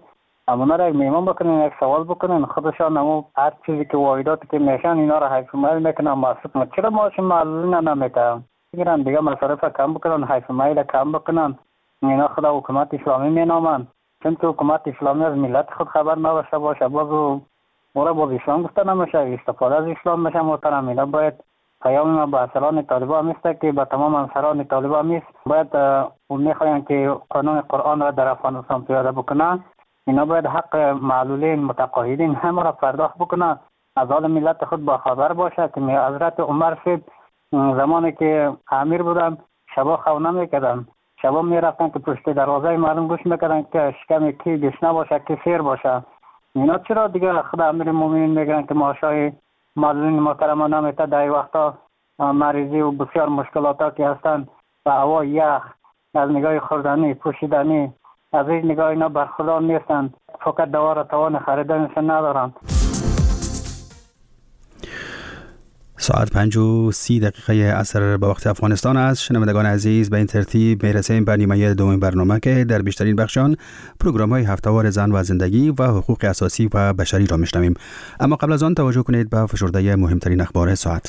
امونا را یک میمون بکنین، یک سوال بکنین، خودشان همون هر چیزی که واحداتی که میشن اینا را حیف مایل میکنن مصرف میکنن. چرا ماشین معلولین نمیتن؟ بگیرن دیگه مصرف کم بکنن، حیف مایل کم بکنن. اینا خدا حکومت اسلامی مینامن، چون تو حکومت اسلامی از ملت خود خبر نباشه باشه، بازو مورا باز اسلام گفته نمیشه، استفاده از اسلام میشه. محترم اینا باید پیام ما به اصلان طالبان میسته که به تمام انصاران طالبان میست، باید میخواین که قانون قرآن را در افغانستان پیاده بکنن. اینا باید حق معلولین متقاعدین همه را پرداخت بکنن، از حال ملت خود با خبر باشه که حضرت عمر صاحب زمانی که امیر بودن شبا خونه میکردن، شبا میرفتن که پشت دروازه مردم گوش میکردن که شکم کی گشنه باشه که سیر باشه. اینا چرا دیگه خدا امیر مومنین میگن که ماشای معلولین محترم نمیته؟ در وقتا مریضی و بسیار مشکلاتا که هستن و هوا یخ، از نگاه خوردنی پوشیدنی از این نگاه اینا برخوردار نیستن، فقط دوا را توان خریدنشون ندارن. ساعت پنج و سی دقیقه عصر به وقت افغانستان است. شنوندگان عزیز، به این ترتیب میرسیم به نیمه دوم برنامه که در بیشترین بخشان پروگرام های هفته‌وار زن و زندگی و حقوق اساسی و بشری را میشنویم. اما قبل از آن توجه کنید به فشرده مهمترین اخبار ساعت.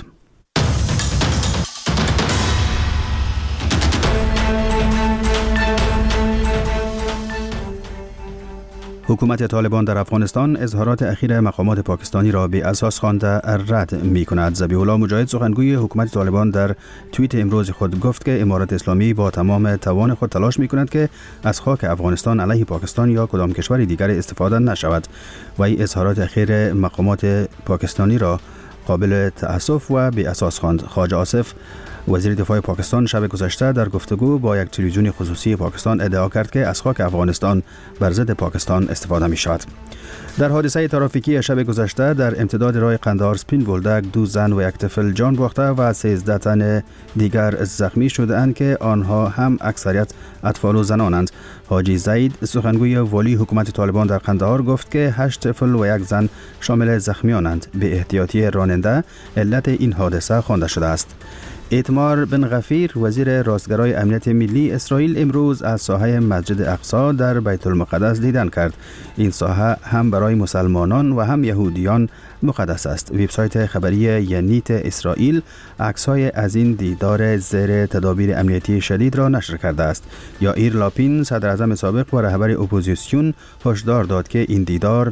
حکومت طالبان در افغانستان اظهارات اخیر مقامات پاکستانی را به اساس خوانده رد می کند. ذبیح الله مجاهد سخنگوی حکومت طالبان در توییت امروز خود گفت که امارت اسلامی با تمام توان خود تلاش می کند که از خاک افغانستان علیه پاکستان یا کدام کشور دیگر استفاده نشود و این اظهارات اخیر مقامات پاکستانی را قابل تأسف و به اساس خواند. خواجه آصف وزیر دفاع پاکستان شب گذشته در گفتگو با یک تلویزیون خصوصی پاکستان ادعا کرد که از خاک افغانستان بر ضد پاکستان استفاده می شود. در حادثه ترافیکی شب گذشته در امتداد راه قندهار سپین بولدک دو زن و یک طفل جان باخته و سیزده تن دیگر زخمی شدند که آنها هم اکثریت اطفال و زنانند. حاجی زید سخنگوی والی حکومت طالبان در قندهار گفت که هشت طفل و یک زن شامل زخمیانند. به احتیاطی راننده علت این حادثه خوانده شده است. ایتمار بن غفیر وزیر راستگرای امنیت ملی اسرائیل امروز از ساحه مسجد اقصی در بیت المقدس دیدن کرد. این ساحه هم برای مسلمانان و هم یهودیان مقدس است. وبسایت خبری ینیت اسرائیل عکس‌های از این دیدار زیر تدابیر امنیتی شدید را نشر کرده است. یائیر لاپین صدر اعظم سابق و رهبر اپوزیسیون هشدار داد که این دیدار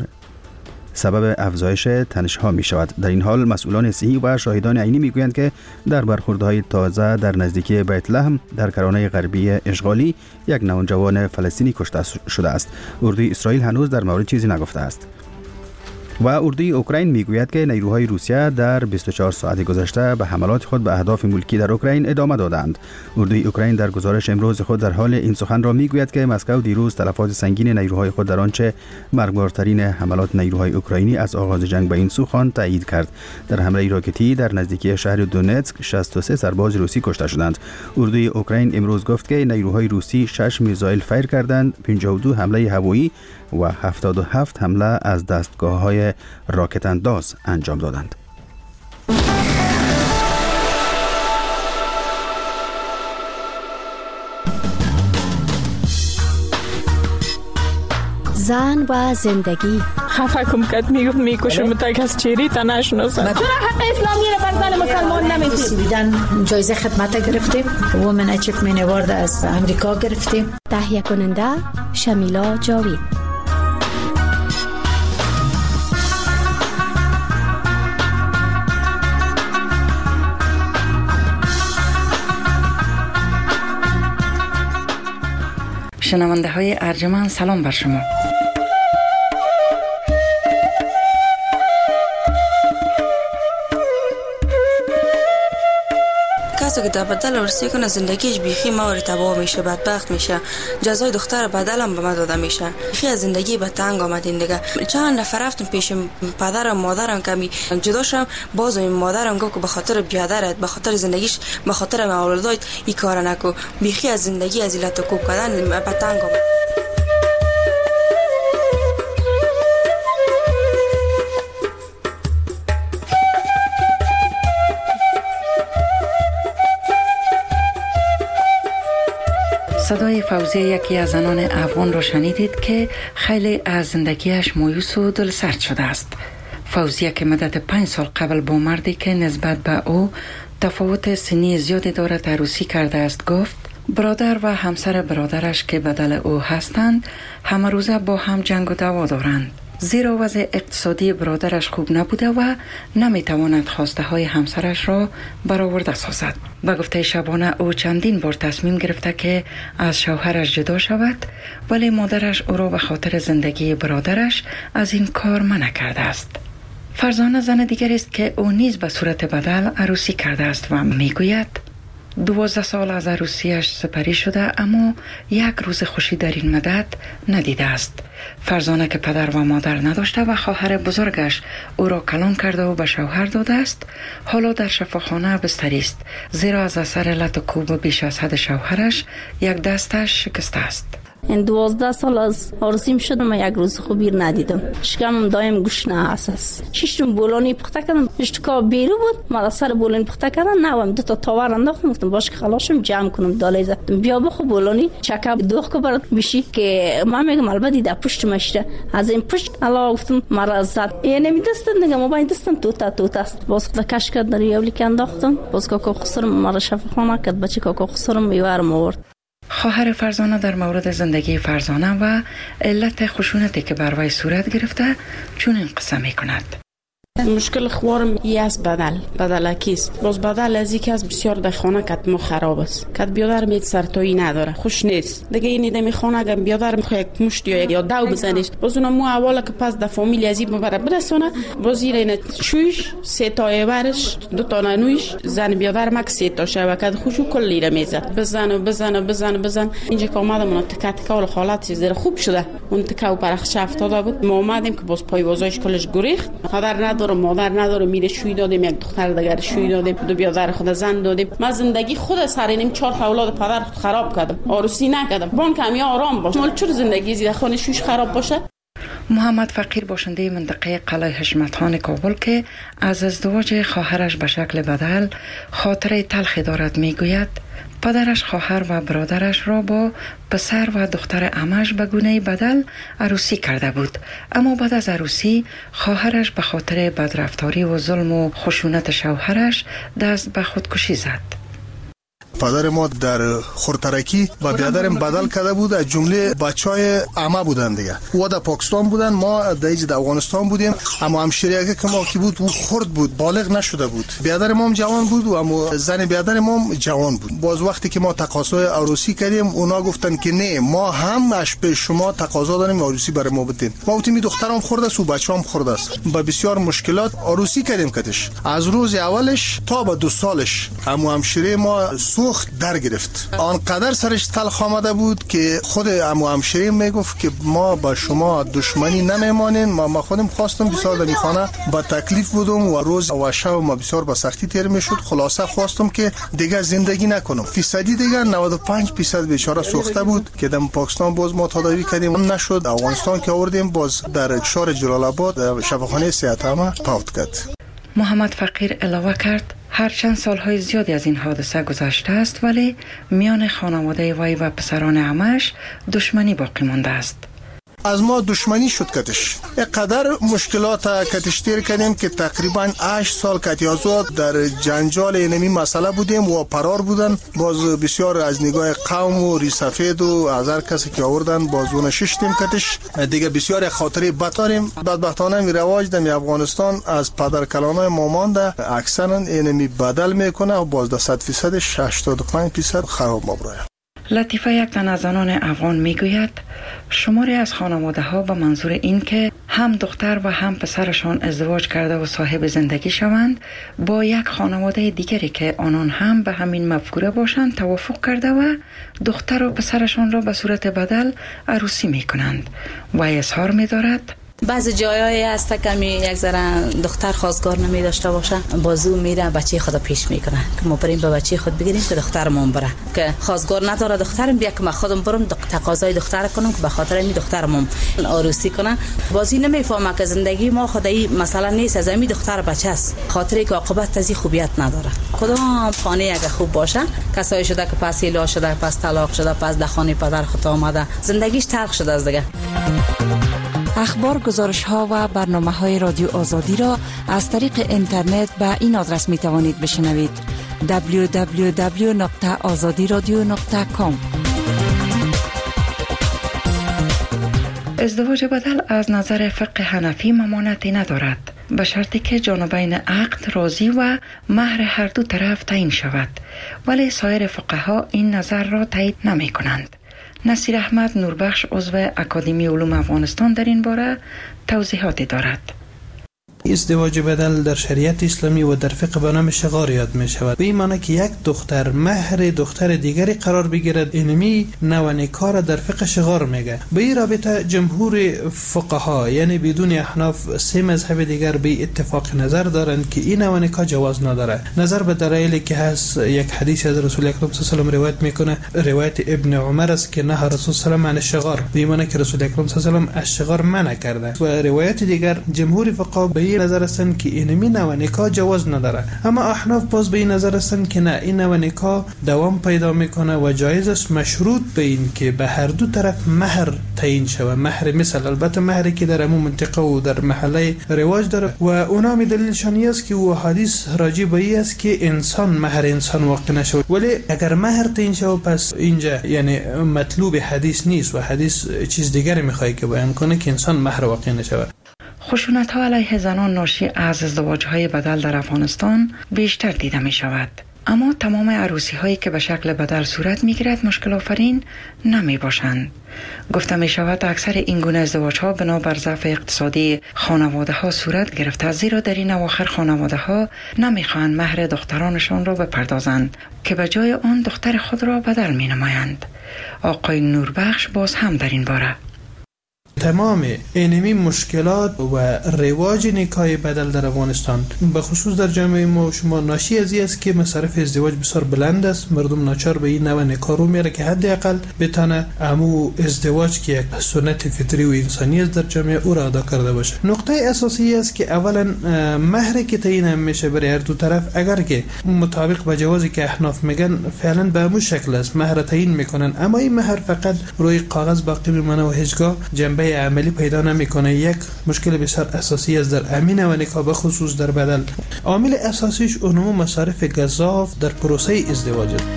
سبب افزایش تنش‌ها می شود. در این حال مسئولان صحی و شاهدان عینی می گویند که در برخوردهای تازه در نزدیکی بیت لحم در کرانه غربی اشغالی یک نوجوان فلسطینی کشته شده است. اردوی اسرائیل هنوز در مورد چیزی نگفته است. و اردوی اوکراین میگوید که نیروهای روسیه در بیست و چهار ساعت گذشته به حملات خود به اهداف ملکی در اوکراین ادامه دادند. اردوی اوکراین در گزارش امروز خود در حال این سخن را میگوید که مسکو دیروز تلفات سنگین نیروهای خود در آنچه مرگبارترین حملات نیروهای اوکراینی از آغاز جنگ به این سو خواند تایید کرد. در حمله راکتی در نزدیکی شهر دونتسک شصت و سه سرباز روسی کشته شدند. اردوی اوکراین امروز گفت که نیروهای روسی شش میزایل فیر کردند، پنجاه و دو حمله هوایی و هفتاد و هفت حمله از دستگاه‌های راکت انداز انجام دادند. زن و زندگی خفه کم کت میگفت میکشم تا کس چیری تا نشناسد. چرا حق اسلامی را بر زن مسلمان نمیدید؟ بیدن جایزه خدمت گرفتیم، وومن اچیومنت اوارد از امریکا گرفتیم. تهیه کننده شمیلا جاوید. شنونده های ارجمند سلام بر شما. کسی که در بدل ارسی کنه زندگیش بیخی موری تباه میشه، بدبخت میشه، جزای دختر بدل هم به ما داده میشه. بیخی از زندگی به تنگ آمدین دیگه. چند نفر رفتم پیش پدرم مادرم کمی جدا شدم، باز این مادرم گفت که به خاطر بیادرت، به خاطر زندگیش، به خاطر اولادات این کار نکو. بیخی از زندگی از علت کوب کردن به تنگ آمد. صدای فوزیه یکی از زنان افغان را شنیدید که خیلی از زندگیش مایوس و دلسرد شده است. فوزیه که مدت پنج سال قبل با مردی که نسبت به او تفاوت سنی زیادی دارد عروسی کرده است گفت برادر و همسر برادرش که بدل او هستند همه روزه با هم جنگ و دعوا دارند، زیرا وضع اقتصادی برادرش خوب نبوده و نمیتواند خواسته های همسرش را برآورده سازد. با گفته شبانه او چندین بار تصمیم گرفته که از شوهرش جدا شود، ولی مادرش او را به خاطر زندگی برادرش از این کار منع کرده است. فرزانه زن دیگری است که او نیز به صورت بدل عروسی کرده است و میگوید دوازده سال از عروسیش سپری شده اما یک روز خوشی در این مدت ندیده است. فرزانه که پدر و مادر نداشته و خواهر بزرگش او را کلان کرده و به شوهر داده است، حالا در شفاخانه بستری است، زیرا از اثر لط و کوب بیش از حد شوهرش یک دستش شکسته است. این دوازده سال از عروسیم شدم و یک روز خوبی ندیدم. شکمم دایم گوشنه اساس. ششتم بولانی پخته کردم، اشتکا بیرو بود. ما سر بولانی پخته کردم، نوام دو تا تاور انداختم، گفتم باش که خلاصم جمع کنم داله زدم. بیا بخو بولانی چکه دوخ کو برات بشی که ما میگم البته در پشت مشته. از این پشت الله گفتم مرا زد. یعنی میدستم نگم ما باید دستم تو تا تو است. باز خدا کش کرد در یولی که انداختم. باز کاکو خسرم مرا شفاخانه کرد، بچه کاکو خسرم میوارم آورد. خواهر فرزانه در مورد زندگی فرزانه و علت خشونتی که بر وی صورت گرفته چون این قصه می کند. مشکل خوارم ای از بدل بدل کیست. باز بدل از اینکه از بسیار در خانه کت ما خراب است، کت بیادر میت سرتایی نداره، خوش نیست دیگه. این ایده می خانه اگه بیادر میخواه یک مشت یا یا دو بزنیش، باز اونم مو اولا که پس در فامیل ازی ببره برسونه، باز این شویش سه تا برش دو تا نویش زن بیادر مک سه تا شو کد خوشو کلی را میزه بزن و بزن و بزن و بزن. اینجا که اومدم اون تک تک اول حالت زیر خوب شده، اون تکاو پرخش افتاده بود. ما اومدیم که باز پای وازایش کلش گریخت، خاطر نداره مادر نداره، میره شوی دادیم، یک دختر دیگر شوی دادیم، دو بیادر خود زن دادیم. من زندگی خود سرینم چهار تا اولاد پدر خود خراب کردم، عروسی نکردم. بان کمی آرام باش، مال چرا زندگی زیر خانه شوش خراب باشه؟ محمد فقیر باشنده منطقه قلعه حشمت خان کابل که از ازدواج خواهرش به شکل بدل خاطره تلخی دارد میگوید پدرش خواهر و برادرش را با پسر و دختر عمش به گونه بدل عروسی کرده بود، اما بعد از عروسی خواهرش به خاطر بدرفتاری و ظلم و خشونت شوهرش دست به خودکشی زد. پدر ما در خورترکی و بیادرم بدل کرده بود، از جمله بچهای عمه بودن دیگه. او در پاکستان بودن، ما در افغانستان بودیم. اما همشریکه که ما کی بود او خرد بود، بالغ نشده بود. بیادر ما هم جوان بود و اما زن بیادر ما هم جوان بود. باز وقتی که ما تقاضای عروسی کردیم اونا گفتن که نه، ما هم اش به شما تقاضا داریم عروسی برای ما بدین. ما گفتیم دخترم خرد است و بچه‌ام خرد است. با بسیار مشکلات عروسی کردیم کدش. از روز اولش تا به دو سالش اما همشری ما سوخت در گرفت. آنقدر سرش تلخ آمده بود که خود عمو همشری میگفت که ما با شما دشمنی نمیمانیم. ما ما خودم خواستم بسیار در خانه با تکلیف بودم و روز و شب ما بسیار با سختی تیر میشد. خلاصه خواستم که دیگه زندگی نکنم. فیصدی دیگه نود و پنج درصد بیچاره سوخته بود که در پاکستان باز ما تداوی کردیم نشد. افغانستان که آوردیم باز در شهر جلال آباد شفاخانه صحت عامه پاوت کرد. محمد فقیر علاوه کرد هر چند سالهای زیادی از این حادثه گذشته است ولی میان خانواده وی و پسران عمش دشمنی باقی مانده است. از ما دشمنی شد کتش. اینقدر مشکلات کتش تیر کردیم که تقریبا هشت سال کتیازو در جنجال اینمی مسئله بودیم و پرار بودن. باز بسیار از نگاه قوم و ریسفید و از هر کسی که آوردن باز اون ششتیم کتش. دیگه بسیار خاطری بطاریم. بدبختانه می رواج دمی افغانستان از پدر کلانای مامانده اکثرا اینمی بدل میکنه و باز در صد فیصدش هشتاد و پنج درصد خراب مبرای. لطیفه یک تن از زنان افغان میگوید شماری از خانواده ها به منظور این که هم دختر و هم پسرشان ازدواج کرده و صاحب زندگی شوند با یک خانواده دیگری که آنان هم به همین مفکوره باشند توافق کرده و دختر و پسرشان را به صورت بدل عروسی می کنند و اظهار می دارد بعضی جایایی هست کمی یک ذره دختر خواستگار نمی داشته باشه، بازو میره بچه خود پیش میکنه که ما بریم به بچه خود بگیریم که دخترمون بره، که خواستگار نداره دخترم بیا که ما خودم برم تقاضای دختر کنم که به خاطر این دخترمون عروسی کنه. بازی نمیفهمه که زندگی ما خدایی مثلا نیست، از همین دختر بچه است، خاطری که عاقبت از خوبیت نداره. کدام خانه اگه خوب باشه، کسایی شده که پس ایلا شده، پس طلاق شده، پس در خانه پدر خود آمده، زندگیش تلخ شده از دیگه. اخبار، گزارش ها و برنامه های رادیو آزادی را از طریق اینترنت به این آدرس می توانید بشنوید: دبلیو دبلیو دبلیو دات آزادی رادیو دات کام. ازدواج بدل از نظر فقه حنفی ممانعتی ندارد، به شرطی که جانبین عقد راضی و مهر هر دو طرف تعیین شود، ولی سایر فقها این نظر را تایید نمی کنند. نصیر احمد نوربخش عضو اکادمی علوم افغانستان در این باره توضیحاتی دارد. ازدواج بدل در شریعت اسلامی و در فقه به نام شغار یاد می شود. به این معنی که یک دختر مهر دختر دیگری قرار بگیرد، اینمی نوع نکاح را در فقه شغار میگه. به این رابطه جمهور فقها یعنی بدون احناف سه مذهب دیگر به اتفاق نظر دارند که این نوع نکاح جواز نداره. نظر به دلایلی که هست، یک حدیث از رسول اکرم صلی الله علیه و آله روایت میکنه، روایت ابن عمر است که نه رسول صلی الله علیه و آله شغار، به این معنی که رسول اکرم صلی الله علیه و آله از شغار منع کرده. و روایت دیگر جمهور فقها به نظر هستند که اینمی نوع نکاح جواز نداره، اما احناف باز به این نظر هستند که نه، این نوع نکاح دوام پیدا میکنه و جایز است، مشروط به این که به هر دو طرف مهر تعیین شود. مهر مثل البته مهری که در عموم منطقه و در محله رواج داره و اونا می دلیلشان است که او حدیث راجع به این است که انسان مهر انسان واقع نشود، ولی اگر مهر تعیین شود پس اینجا یعنی مطلوب حدیث نیست و حدیث چیز دیگری میخواد که بیان کنه که انسان مهر واقع نشود. خشونت ها علیه زنان ناشی از ازدواج های بدل در افغانستان بیشتر دیده می شود، اما تمام عروسی هایی که به شکل بدل صورت می گیرد مشکل آفرین نمی باشند. گفته می شود اکثر این گونه ازدواج ها بنا بر ضعف اقتصادی خانواده ها صورت گرفته، زیرا در این اواخر خانواده ها نمی خواهند مهر دخترانشان را بپردازند که به جای آن دختر خود را بدل می نمایند. آقای نوربخش باز هم در این باره: تمام اینمی مشکلات و رواج نکاح بدل در افغانستان به خصوص در جامعه ما شما ناشی از این است که مصارف ازدواج بسیار بلند است. مردم ناچار به این نوع نکاح رو میره که حداقل بتونه امو ازدواج که یک سنت فطری و انسانی است در جامعه او را ادا کرده باشه. نقطه اساسی است که اولا مهری که تعیین میشه برای هر دو طرف، اگر که مطابق با جوازی که احناف میگن فعلا به همون شکل است، مهر تعیین میکنن، اما این مهر فقط روی کاغذ باقی میمونه و هیچگاه جنبه عملی پیدا نمیکنه. یک مشکل بسیار اساسی است در امین و نکاح، به خصوص در بدل. عامل اساسیش عموم مصارف گزاف در پروسه ازدواج است.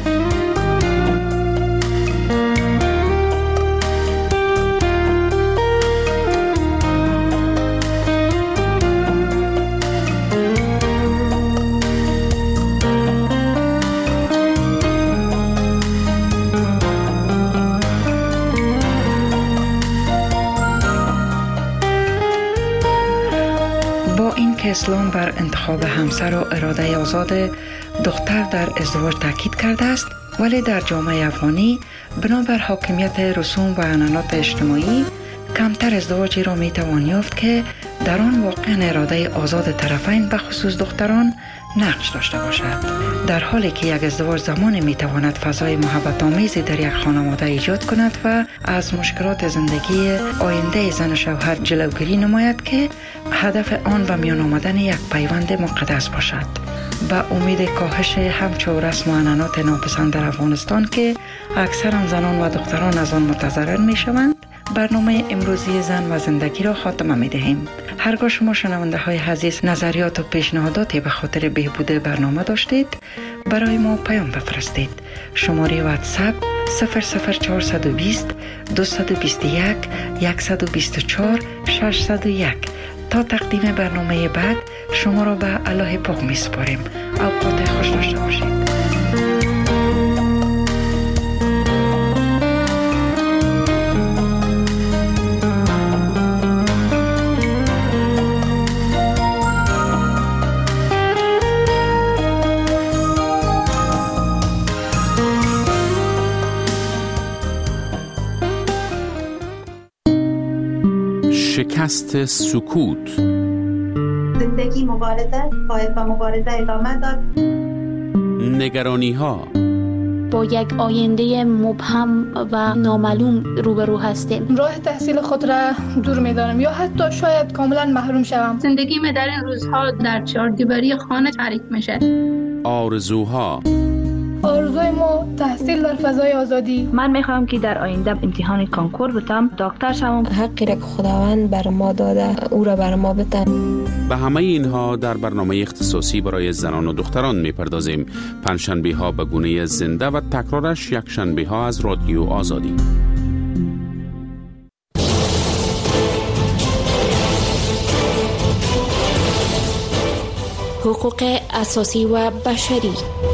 اسلام بر انتخاب همسر و اراده آزاد دختر در ازدواج تاکید کرده است، ولی در جامعه افغانی بنابر حاکمیت رسوم و عنعنات اجتماعی کمتر ازدواجی را می توان یافت که در آن واقعا اراده آزاد طرفین به خصوص دختران نقش داشته باشد. در حالی که یک ازدواج زمانی می تواند فضای محبت آمیزی در یک خانواده ایجاد کند و از مشکلات زندگی آینده زن و شوهر جلوگیری نماید که هدف آن به میان آمدن یک پیوند مقدس باشد. با امید کاهش همچو رسم و عنعنات ناپسند در افغانستان که اکثر زنان و دختران از آن متضرر می شوند، برنامه امروزی زن و زندگی را خاتمه می دهیم. هرگاه شما شنونده های عزیز نظریات و پیشنهاداتی به خاطر بهبود برنامه داشتید، برای ما پیام بفرستید. شماره واتساپ صفر صفر چهارصد و بیست دویست و بیست و یک صد و بیست و چهار ششصد و یک. تا تقدیم برنامه بعد شما را به الله پاک می سپاریم. اوقات خوش داشته باشید. شکست سکوت. زندگی مبارزه، باید با مبارزه ادامه داد. نگرانی ها. با یک آینده مبهم و نامعلوم روبرو هستیم. راه تحصیل خود را دور می‌دانم یا حتی شاید کاملا محروم شوم. زندگی من در این روزها در چهار دیواری خانه تعریف میشه. آرزوها. آرزوی ما تحصیل در فضای آزادی. من میخوام که در آینده امتحان کانکور بتم، دکتر شوم. حقی را که خداوند بر ما داده او را بر ما بتن. به همه اینها در برنامه اختصاصی برای زنان و دختران میپردازیم. پنجشنبه ها به گونه زنده و تکرارش یک شنبه ها از رادیو آزادی. حقوق اساسی و بشری.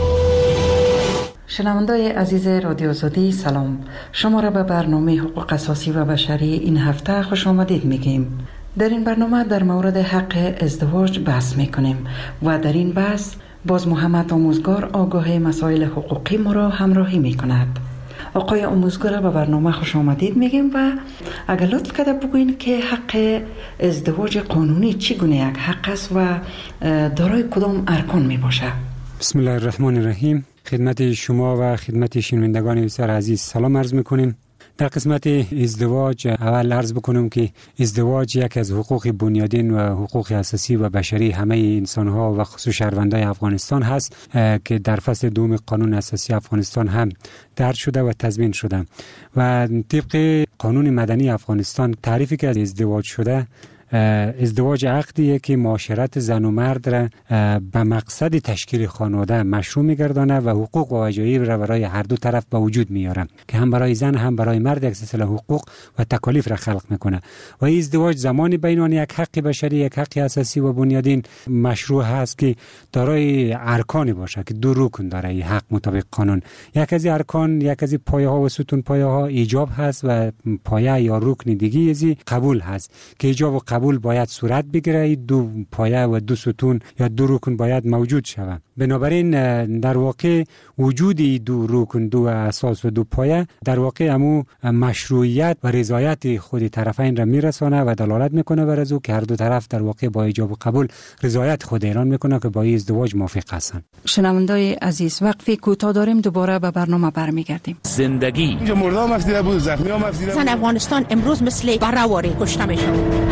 شنوندای عزیز رادیو آزادی سلام، شما را به برنامه حقوق اساسی و بشری این هفته خوش آمدید میگیم. در این برنامه در مورد حق ازدواج بحث میکنیم و در این بحث باز محمد آموزگار آگاه مسائل حقوقی ما را همراهی میکند. آقای آموزگار به برنامه خوش آمدید میگیم و اگر لطف کرده بگوین که حق ازدواج قانونی چگونه یک حق است و دارای کدام ارکان میباشه؟ بسم الله الرحمن الرحیم. خدمت شما و خدمت شنوندگان بسیار عزیز سلام عرض میکنیم. در قسمت ازدواج اول عرض بکنم که ازدواج یک از حقوق بنیادین و حقوق اساسی و بشری همه انسان ها و خصوص شهروندان افغانستان هست که در فصل دوم قانون اساسی افغانستان هم درج شده و تضمین شده و طبق قانون مدنی افغانستان تعریفی که از ازدواج شده، ازدواج عقدیه که معاشرت زن و مرد را به مقصد تشکیل خانواده مشروع می‌گردانه و حقوق و وجایب را برای هر دو طرف به وجود میاره که هم برای زن هم برای مرد یک سلسله حقوق و تکالیف را خلق میکنه و این ازدواج زمانی بینان یک حق بشری، یک حق اساسی و بنیادین مشروع هست که دارای ارکانی باشه که دو رکن داره این حق مطابق قانون. یک از ارکان، یک از پایه ها و ستون پایه ها ایجاب هست و پایه یا رکن دیگه ازی قبول هست که ایجاب و قبول باید صورت بگیره. دو پایه و دو ستون یا دو رکن باید موجود شود. بنابراین در واقع وجود دو رکن، دو اساس و دو پایه در واقع همو مشروعیت و رضایت خود طرفین را میرسانه و دلالت میکنه بر از او که هر دو طرف در واقع با ایجاب و قبول رضایت خود اعلان میکنه که با این ازدواج موافق هستند. شنوندای عزیز وقفی کوتاه داریم، دوباره به برنامه برمیگردیم. زندگی اینجا مردم مفیده بود، زخمی ها مفیده بود. زن افغانستان امروز مثل برآوری کشته میشه.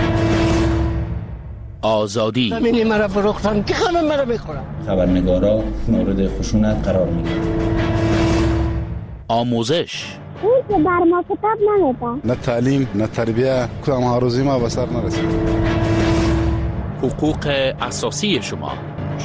آزادی. زمینی مرا فروختن که همه مرا میخورن. خبرنگارا مورد خشونت قرار میگیرن. آموزش. اون که بر ما کتاب نمیده. نه تعلیم، نه تربیه، کدام آرزوی ما به سر نرسید. حقوق اساسی شما.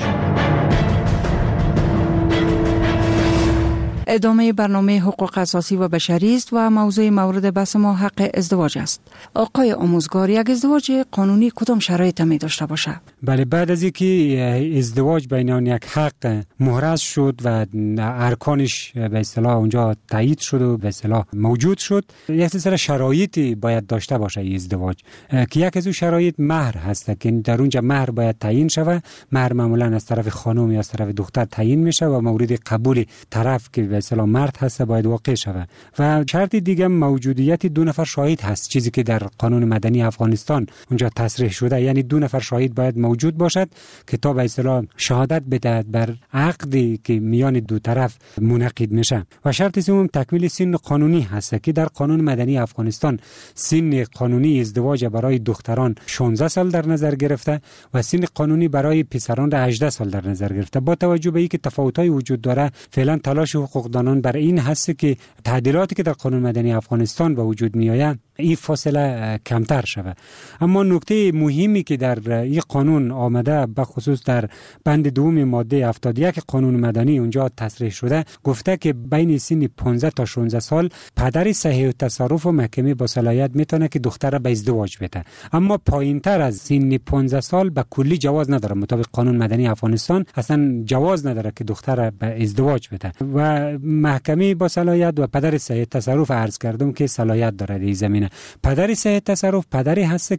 ادامه برنامه حقوق اساسی و بشری است و موضوع مورد بحث ما حق ازدواج است. آقای آموزگار، یک ازدواج قانونی کدام شرایط می داشته باشه؟ بله، بعد از اینکه ازدواج بین یک حق محرز شد و ارکانش به اصطلاح اونجا تایید شد و به اصطلاح موجود شد، یک سلسله شرایطی باید داشته باشه این ازدواج که یک از اون شرایط مهر هست که در اونجا مهر باید تعیین شود. مهر معمولا از طرف خانم یا از طرف دختر تعیین میشه و مورد قبول طرف که به اصطلاح مرد هست باید واقع شود. و شرط دیگه موجودیت دو نفر شاهد هست، چیزی که در قانون مدنی افغانستان اونجا تصریح شده، یعنی دو نفر شاهد باید موجود باشد که تا به اصطلاح شهادت بدهد بر عقدی که میان دو طرف منعقد میشه. و شرط سوم تکمیل سن قانونی هست که در قانون مدنی افغانستان سن قانونی ازدواج برای دختران شانزده سال در نظر گرفته و سن قانونی برای پسران را هجده سال در نظر گرفته. با توجه به اینکه تفاوت‌های وجود داره، فعلا تلاش حقوقدانان بر این هست که تعدیلاتی که در قانون مدنی افغانستان به وجود میآید این فاصله کمتر شود. اما نکته مهمی که در این قانون آمده، به خصوص در بند دوم ماده هفتاد و یک قانون مدنی اونجا تصریح شده، گفته که بین سن پانزده تا شانزده سال پدر صحیح التصرف و محکمه با صلاحیت میتونه که دختر را به ازدواج بده. اما پایینتر از سن پانزده سال به کلی جواز نداره. مطابق قانون مدنی افغانستان اصلا جواز نداره که دختر را به ازدواج بده و محکمه با صلاحیت و پدر صحیح التصرف عرض کردم که صلاحیت داره در زمینه. پدر صحیح التصرف پدری هست که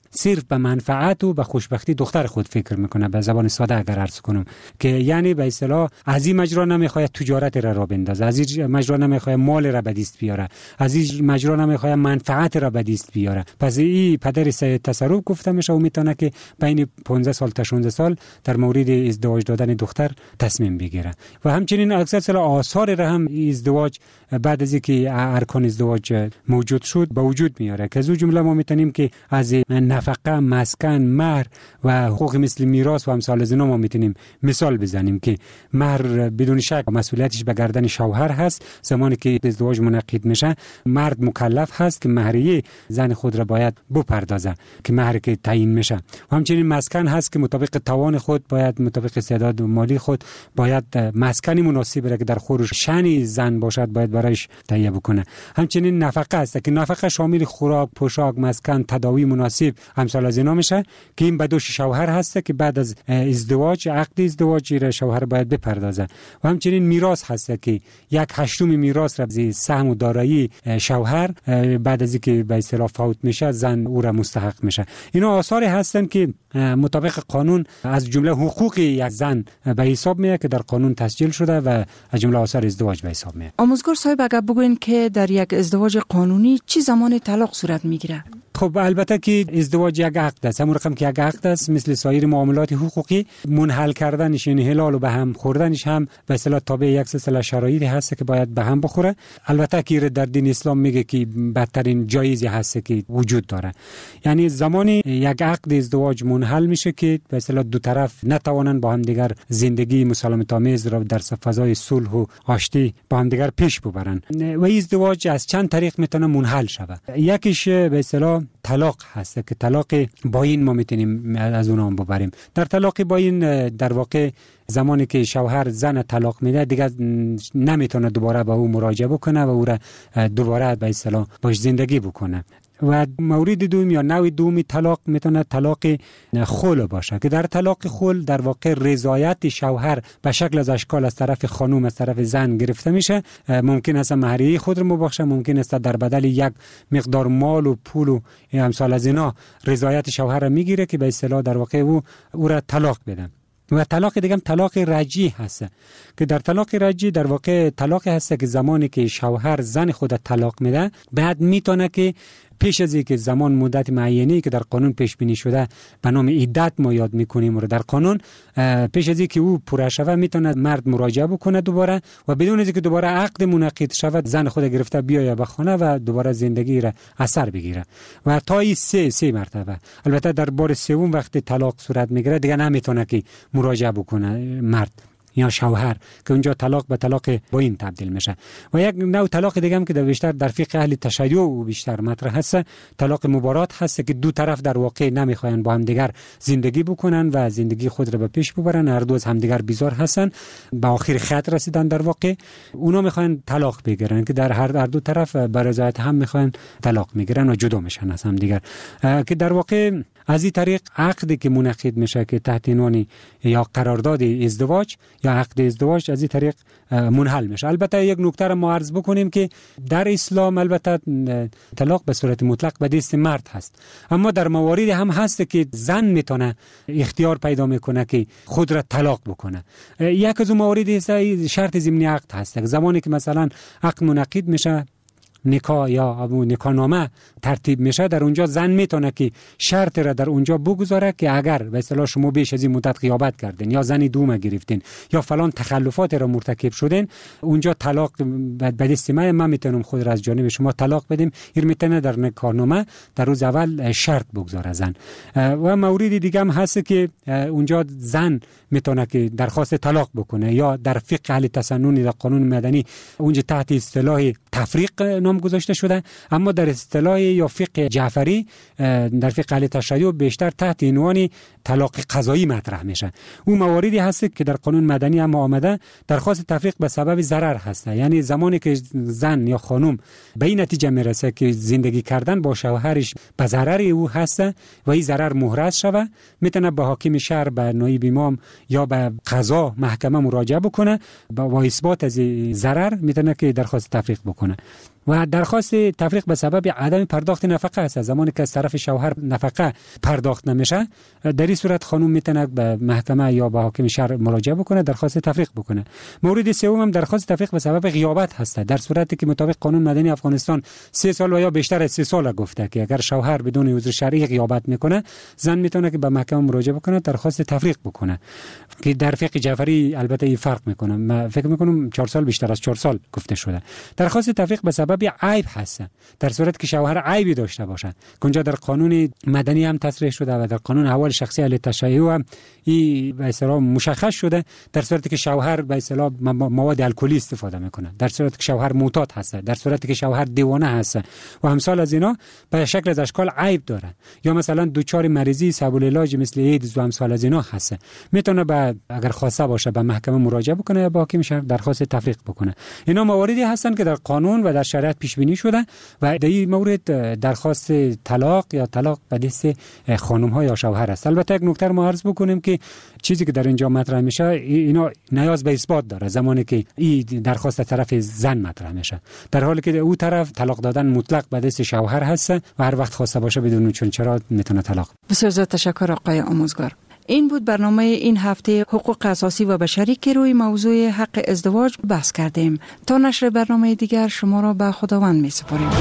صرف به منفعت و به خوشبختی دختر خود فکر میکنه. به زبان ساده اگر عرض کنم که یعنی به اصطلاح از این مجرا نمیخواد تجارت را را بندازه، از این مجرا نمیخواد مال را به دست بیاره، از این مجرا نمیخواد منفعت را به دست بیاره. پس این پدر سید تصرف گفته میشه و میتونه که بین پانزده سال تا شانزده سال در مورد ازدواج دادن دختر تصمیم بگیره. و همچنین اکثر سال آثار را هم ازدواج بعد از اینکه ارکان ازدواج موجود شد به وجود میاره که از اون جمله ما میتونیم که از نفقه، مسکن، مهر و حقوق مثل میراث و امثال از اینا ما میتونیم مثال بزنیم که مهر بدون شک مسئولیتش به گردن شوهر هست. زمانی که ازدواج منعقد میشه مرد مکلف هست که مهریه زن خود را باید بپردازه که مهر که تعیین میشه. و همچنین مسکن هست که مطابق توان خود باید مطابق استعداد مالی خود باید مسکنی مناسب را که در خورش شأن زن باشد باید برایش تهیه بکنه. همچنین نفقه است که نفقه شامل خوراک، پوشاک، مسکن، تداوی مناسب امثال از اینا میشه که این به دوش شوهر هست که بعد از ازدواج عقد ازدواج را شوهر باید بپردازه. و همچنین میراث هست که یک هشتم میراث را از سهم و دارایی شوهر بعد از اینکه به اصطلاح فوت میشه زن او را مستحق میشه. اینا آثاری هستن که مطابق قانون از جمله حقوق یک زن به حساب میاد که در قانون تسجیل شده و از جمله آثار ازدواج به حساب میاد. آموزگار صاحب اگر بگوین که در یک ازدواج قانونی چی زمان طلاق صورت میگیره؟ خب البته که ازدواج یک عقد است، همون رقم که یک عقد است مثل سایر معاملات حقوقی منحل کردنش یعنی حلال و به هم خوردنش هم به اصطلاح تابع یک سلسله شرایطی هست که باید به هم بخوره. البته که در دین اسلام میگه که بدترین جایزی هست که وجود داره، یعنی زمانی یک عقد ازدواج منحل میشه که به اصطلاح دو طرف نتوانن با هم دیگر زندگی مسالمت آمیز را در فضای صلح و آشتی با هم دیگر پیش ببرن. و ازدواج از چند طریق میتونه منحل شود. یکیش به اصطلاح طلاق هست که طلاق باین ما میتونیم از اون هم ببریم. در طلاق باین در واقع زمانی که شوهر زن طلاق میده دیگه نمیتونه دوباره با او مراجعه بکنه و او را دوباره به اصطلاح باش زندگی بکنه. و مورد دوم یا نوع دومی طلاق میتونه طلاق خلع باشه که در طلاق خلع در واقع رضایت شوهر به شکل از اشکال از طرف خانم از طرف زن گرفته میشه. ممکن است مهریه خود رو مبخشه، ممکن است در بدل یک مقدار مال و پول و امثال از اینا رضایت شوهر رو میگیره که به اصطلاح در واقع او او را طلاق بده. و طلاق دیگه هم طلاق رجعی هست که در طلاق رجعی در واقع طلاق هست که زمانی که شوهر زن خود طلاق میده بعد میتونه که پیش از اینکه زمان مدت معینی که در قانون پیش بینی شده به نام عدت ما یاد میکنیم و در قانون پیش از اینکه او پوره شود میتونه مرد مراجعه بکنه دوباره و بدون اینکه دوباره عقد منعقد شود زن خود گرفته بیاید به خانه و دوباره زندگی را اثر بگیره و تا این سه سه مرتبه. البته در بار سوم وقتی طلاق صورت میگیره دیگه نمیتونه که مراجعه بکنه مرد یا شوهر که اونجا طلاق به طلاق باین تبدیل میشه. و یک نوع طلاق دیگه هم که در بیشتر در فقه اهل تشیع و بیشتر مطرح هست طلاق مبارات هست که دو طرف در واقع نمیخواین با هم دیگر زندگی بکنن و زندگی خود را به پیش ببرن، هر دو از هم دیگر بیزار هستن، به آخر خط رسیدن در واقع اونا میخواین طلاق بگیرن که در هر دو طرف به رضایت هم میخواین طلاق میگیرن و جدا میشن از هم دیگر که در واقع از این طریق عقدی که منعقد میشه که تحت عنوان یا قرارداد ازدواج یا عقد ازدواج از این طریق منحل میشه. البته یک نکته را ما عرض بکنیم که در اسلام البته طلاق به صورت مطلق به دست مرد هست، اما در مواردی هم هست که زن میتونه اختیار پیدا میکنه که خود را طلاق بکنه. یک از اون مواردی شرط ضمنی عقد هست. زمانی که مثلا عقد منعقد میشه نکاح یا ابو نکاح نامه ترتیب میشه در اونجا زن میتونه که شرط را در اونجا بگذاره که اگر به اصطلاح شما بیش از این مدت غیابت کردین یا زنی دوم گرفتین یا فلان تخلفات را مرتکب شدین اونجا طلاق به دست من من میتونم خود را از جانب شما طلاق بدیم. این میتونه در نکاح نامه در روز اول شرط بگذاره زن. و مورد دیگه هم هست که اونجا زن میتونه که درخواست طلاق بکنه یا در فقه اهل تسنن در قانون مدنی اونجا تحت اصطلاح تفریق نام گذاشته شده، اما در اصطلاح یا فقه جعفری در فقه اهل تشیع بیشتر تحت عنوان طلاق قضایی مطرح میشه. اون مواردی هست که در قانون مدنی هم آمده درخواست تفریق به سبب ضرر هست، یعنی زمانی که زن یا خانم به این نتیجه میرسه که زندگی کردن با شوهرش به ضرر او هست و این ضرر محرز شوه میتونه به حاکم شهر به نایب امام یا به قضا محکمه مراجعه بکنه با اثبات از ضرر میتونه که درخواست تفریق بکنه. میکنه. و درخواست تفریق به سبب عدم پرداخت نفقه است. زمانی که از طرف شوهر نفقه پرداخت نمیشه، در این صورت خانم میتونه به محکمه یا به حاکم شهر مراجعه بکنه، درخواست تفریق بکنه. مورد سوم هم درخواست تفریق به سبب غیابت هست. در صورتی که مطابق قانون مدنی افغانستان سه سال و یا بیشتر از سه سال گفته که اگر شوهر بدون عذر شرعی غیابت میکنه، زن میتونه که به محکمه مراجعه بکنه، درخواست تفریق بکنه. که در فقه جعفری البته این فرق میکنه. من فکر میکنم چهار سال بیشتر از چهار سال گفته شده. درخواست تفریق به سبب عیب هست. در صورت که شوهر عیبی داشته باشه، که اونجا در قانون مدنی هم تصریح شده و در قانون احوال شخصی اهل تشیع هم این به اصطلاح مشخص شده. در صورتی که شوهر به اصطلاح مواد الکلی استفاده میکنه، در صورتی که شوهر معتاد هست، در صورتی که شوهر دیوانه هست و همسال از اینا به شکل از اشکال عیب داره، یا مثلا دوچار مریضی صعب العلاج مثل ایدز و همسال از اینا هست، میتونه به اگر خواسته باشه به محکمه مراجعه بکنه یا با حاکم شهر درخواست تفریق بکنه. اینا مواردی هستند که در قانون و در شریعت پیش بینی شده و در این مورد درخواست طلاق یا طلاق به دست خانم ها یا شوهر است. البته یک نکته ما عرض بکنیم که چیزی که در اینجا مطرح میشه اینا نیاز به اثبات داره زمانی که این درخواست طرف زن مطرح میشه، در حالی که او طرف طلاق دادن مطلق به دست شوهر هست و هر وقت خواسته باشه بدون چون چرا میتونه طلاق. بسیار زیاد تشکر آقای آموزگار. این بود برنامه این هفته حقوق اساسی و بشری که روی موضوع حق ازدواج بحث کردیم. تا نشر برنامه دیگر شما را به خداوند می سپاریم.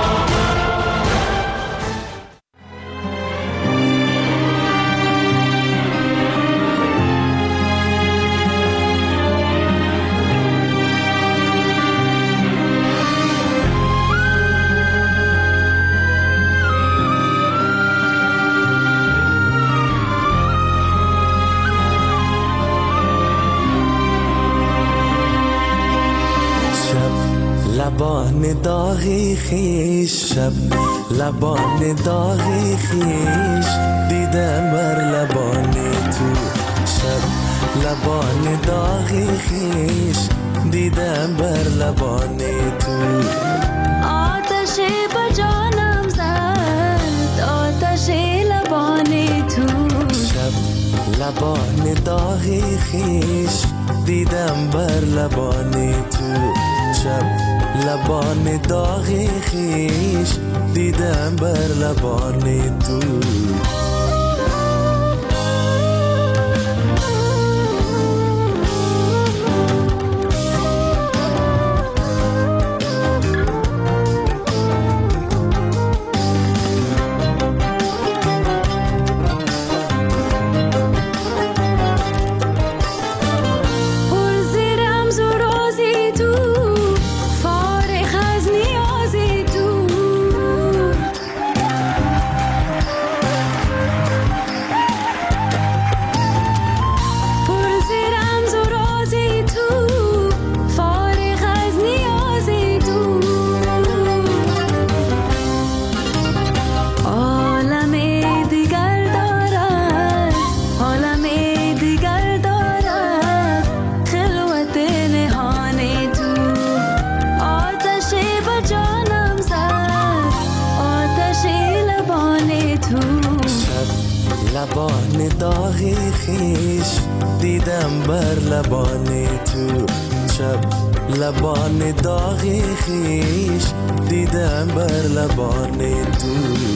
لبان داغی خیش، شب لبان داغی خیش، دیدم بر لبان تو. شب لبان داغی خیش، دیدم بر لبان تو. آتش به جانم زد، آتش لبان تو. شب لبان داغی خیش، دیدم بر لبان تو. شب لبان داغی خیش، دیدم بر لبان تو. لبان داغی خیش، دیدم بر لبان تو. شب لبان داغی خیش، دیدم بر لبان تو.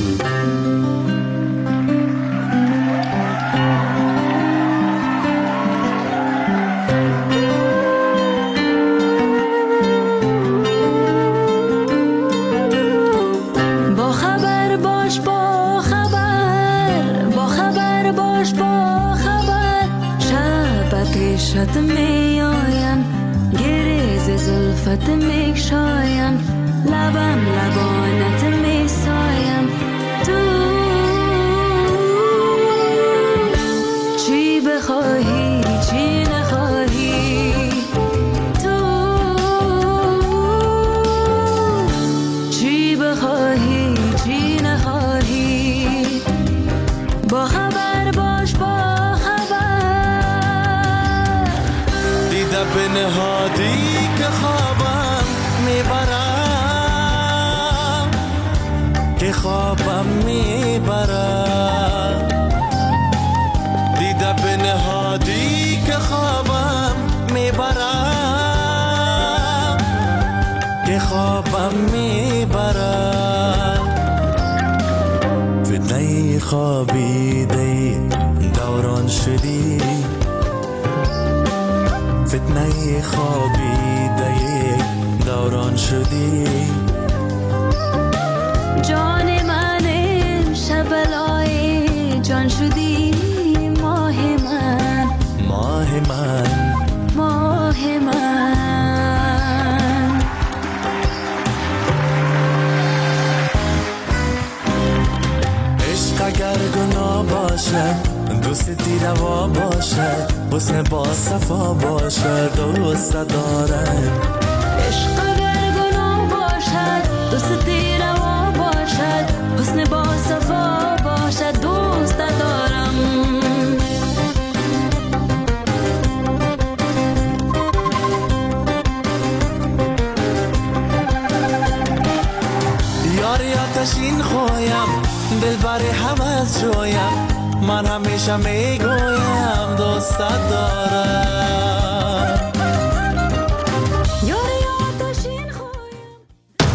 شد می آیم گریز زلفت می شایم، لبم لبانت می سایم. تو چی بخواهی چی نخواهی، تو چی بخواهی چی نخواهی، با خبر باش با به نهادی که خوابم میبرم، که خوابم میبرم. دیده به نهادی که خوابم میبرم، که خوابم هم میبرد. فتنه خوابیده دوران شدی، فتنه خوابیده دوران شدی. جان من شبلای جان شدی، ماه من ماه من ماه من. عشق اگر گناه باشه، دوستی روا باشه، حسن با صفا باشه، دوست دارم. عشق اگر گناه باشد، دوستی روا باشد، حسن با صفا باشد، دوست دارم. یاری آتشین خویم، دل بری حوض جویم، من همیشه میگویم دوست دارم.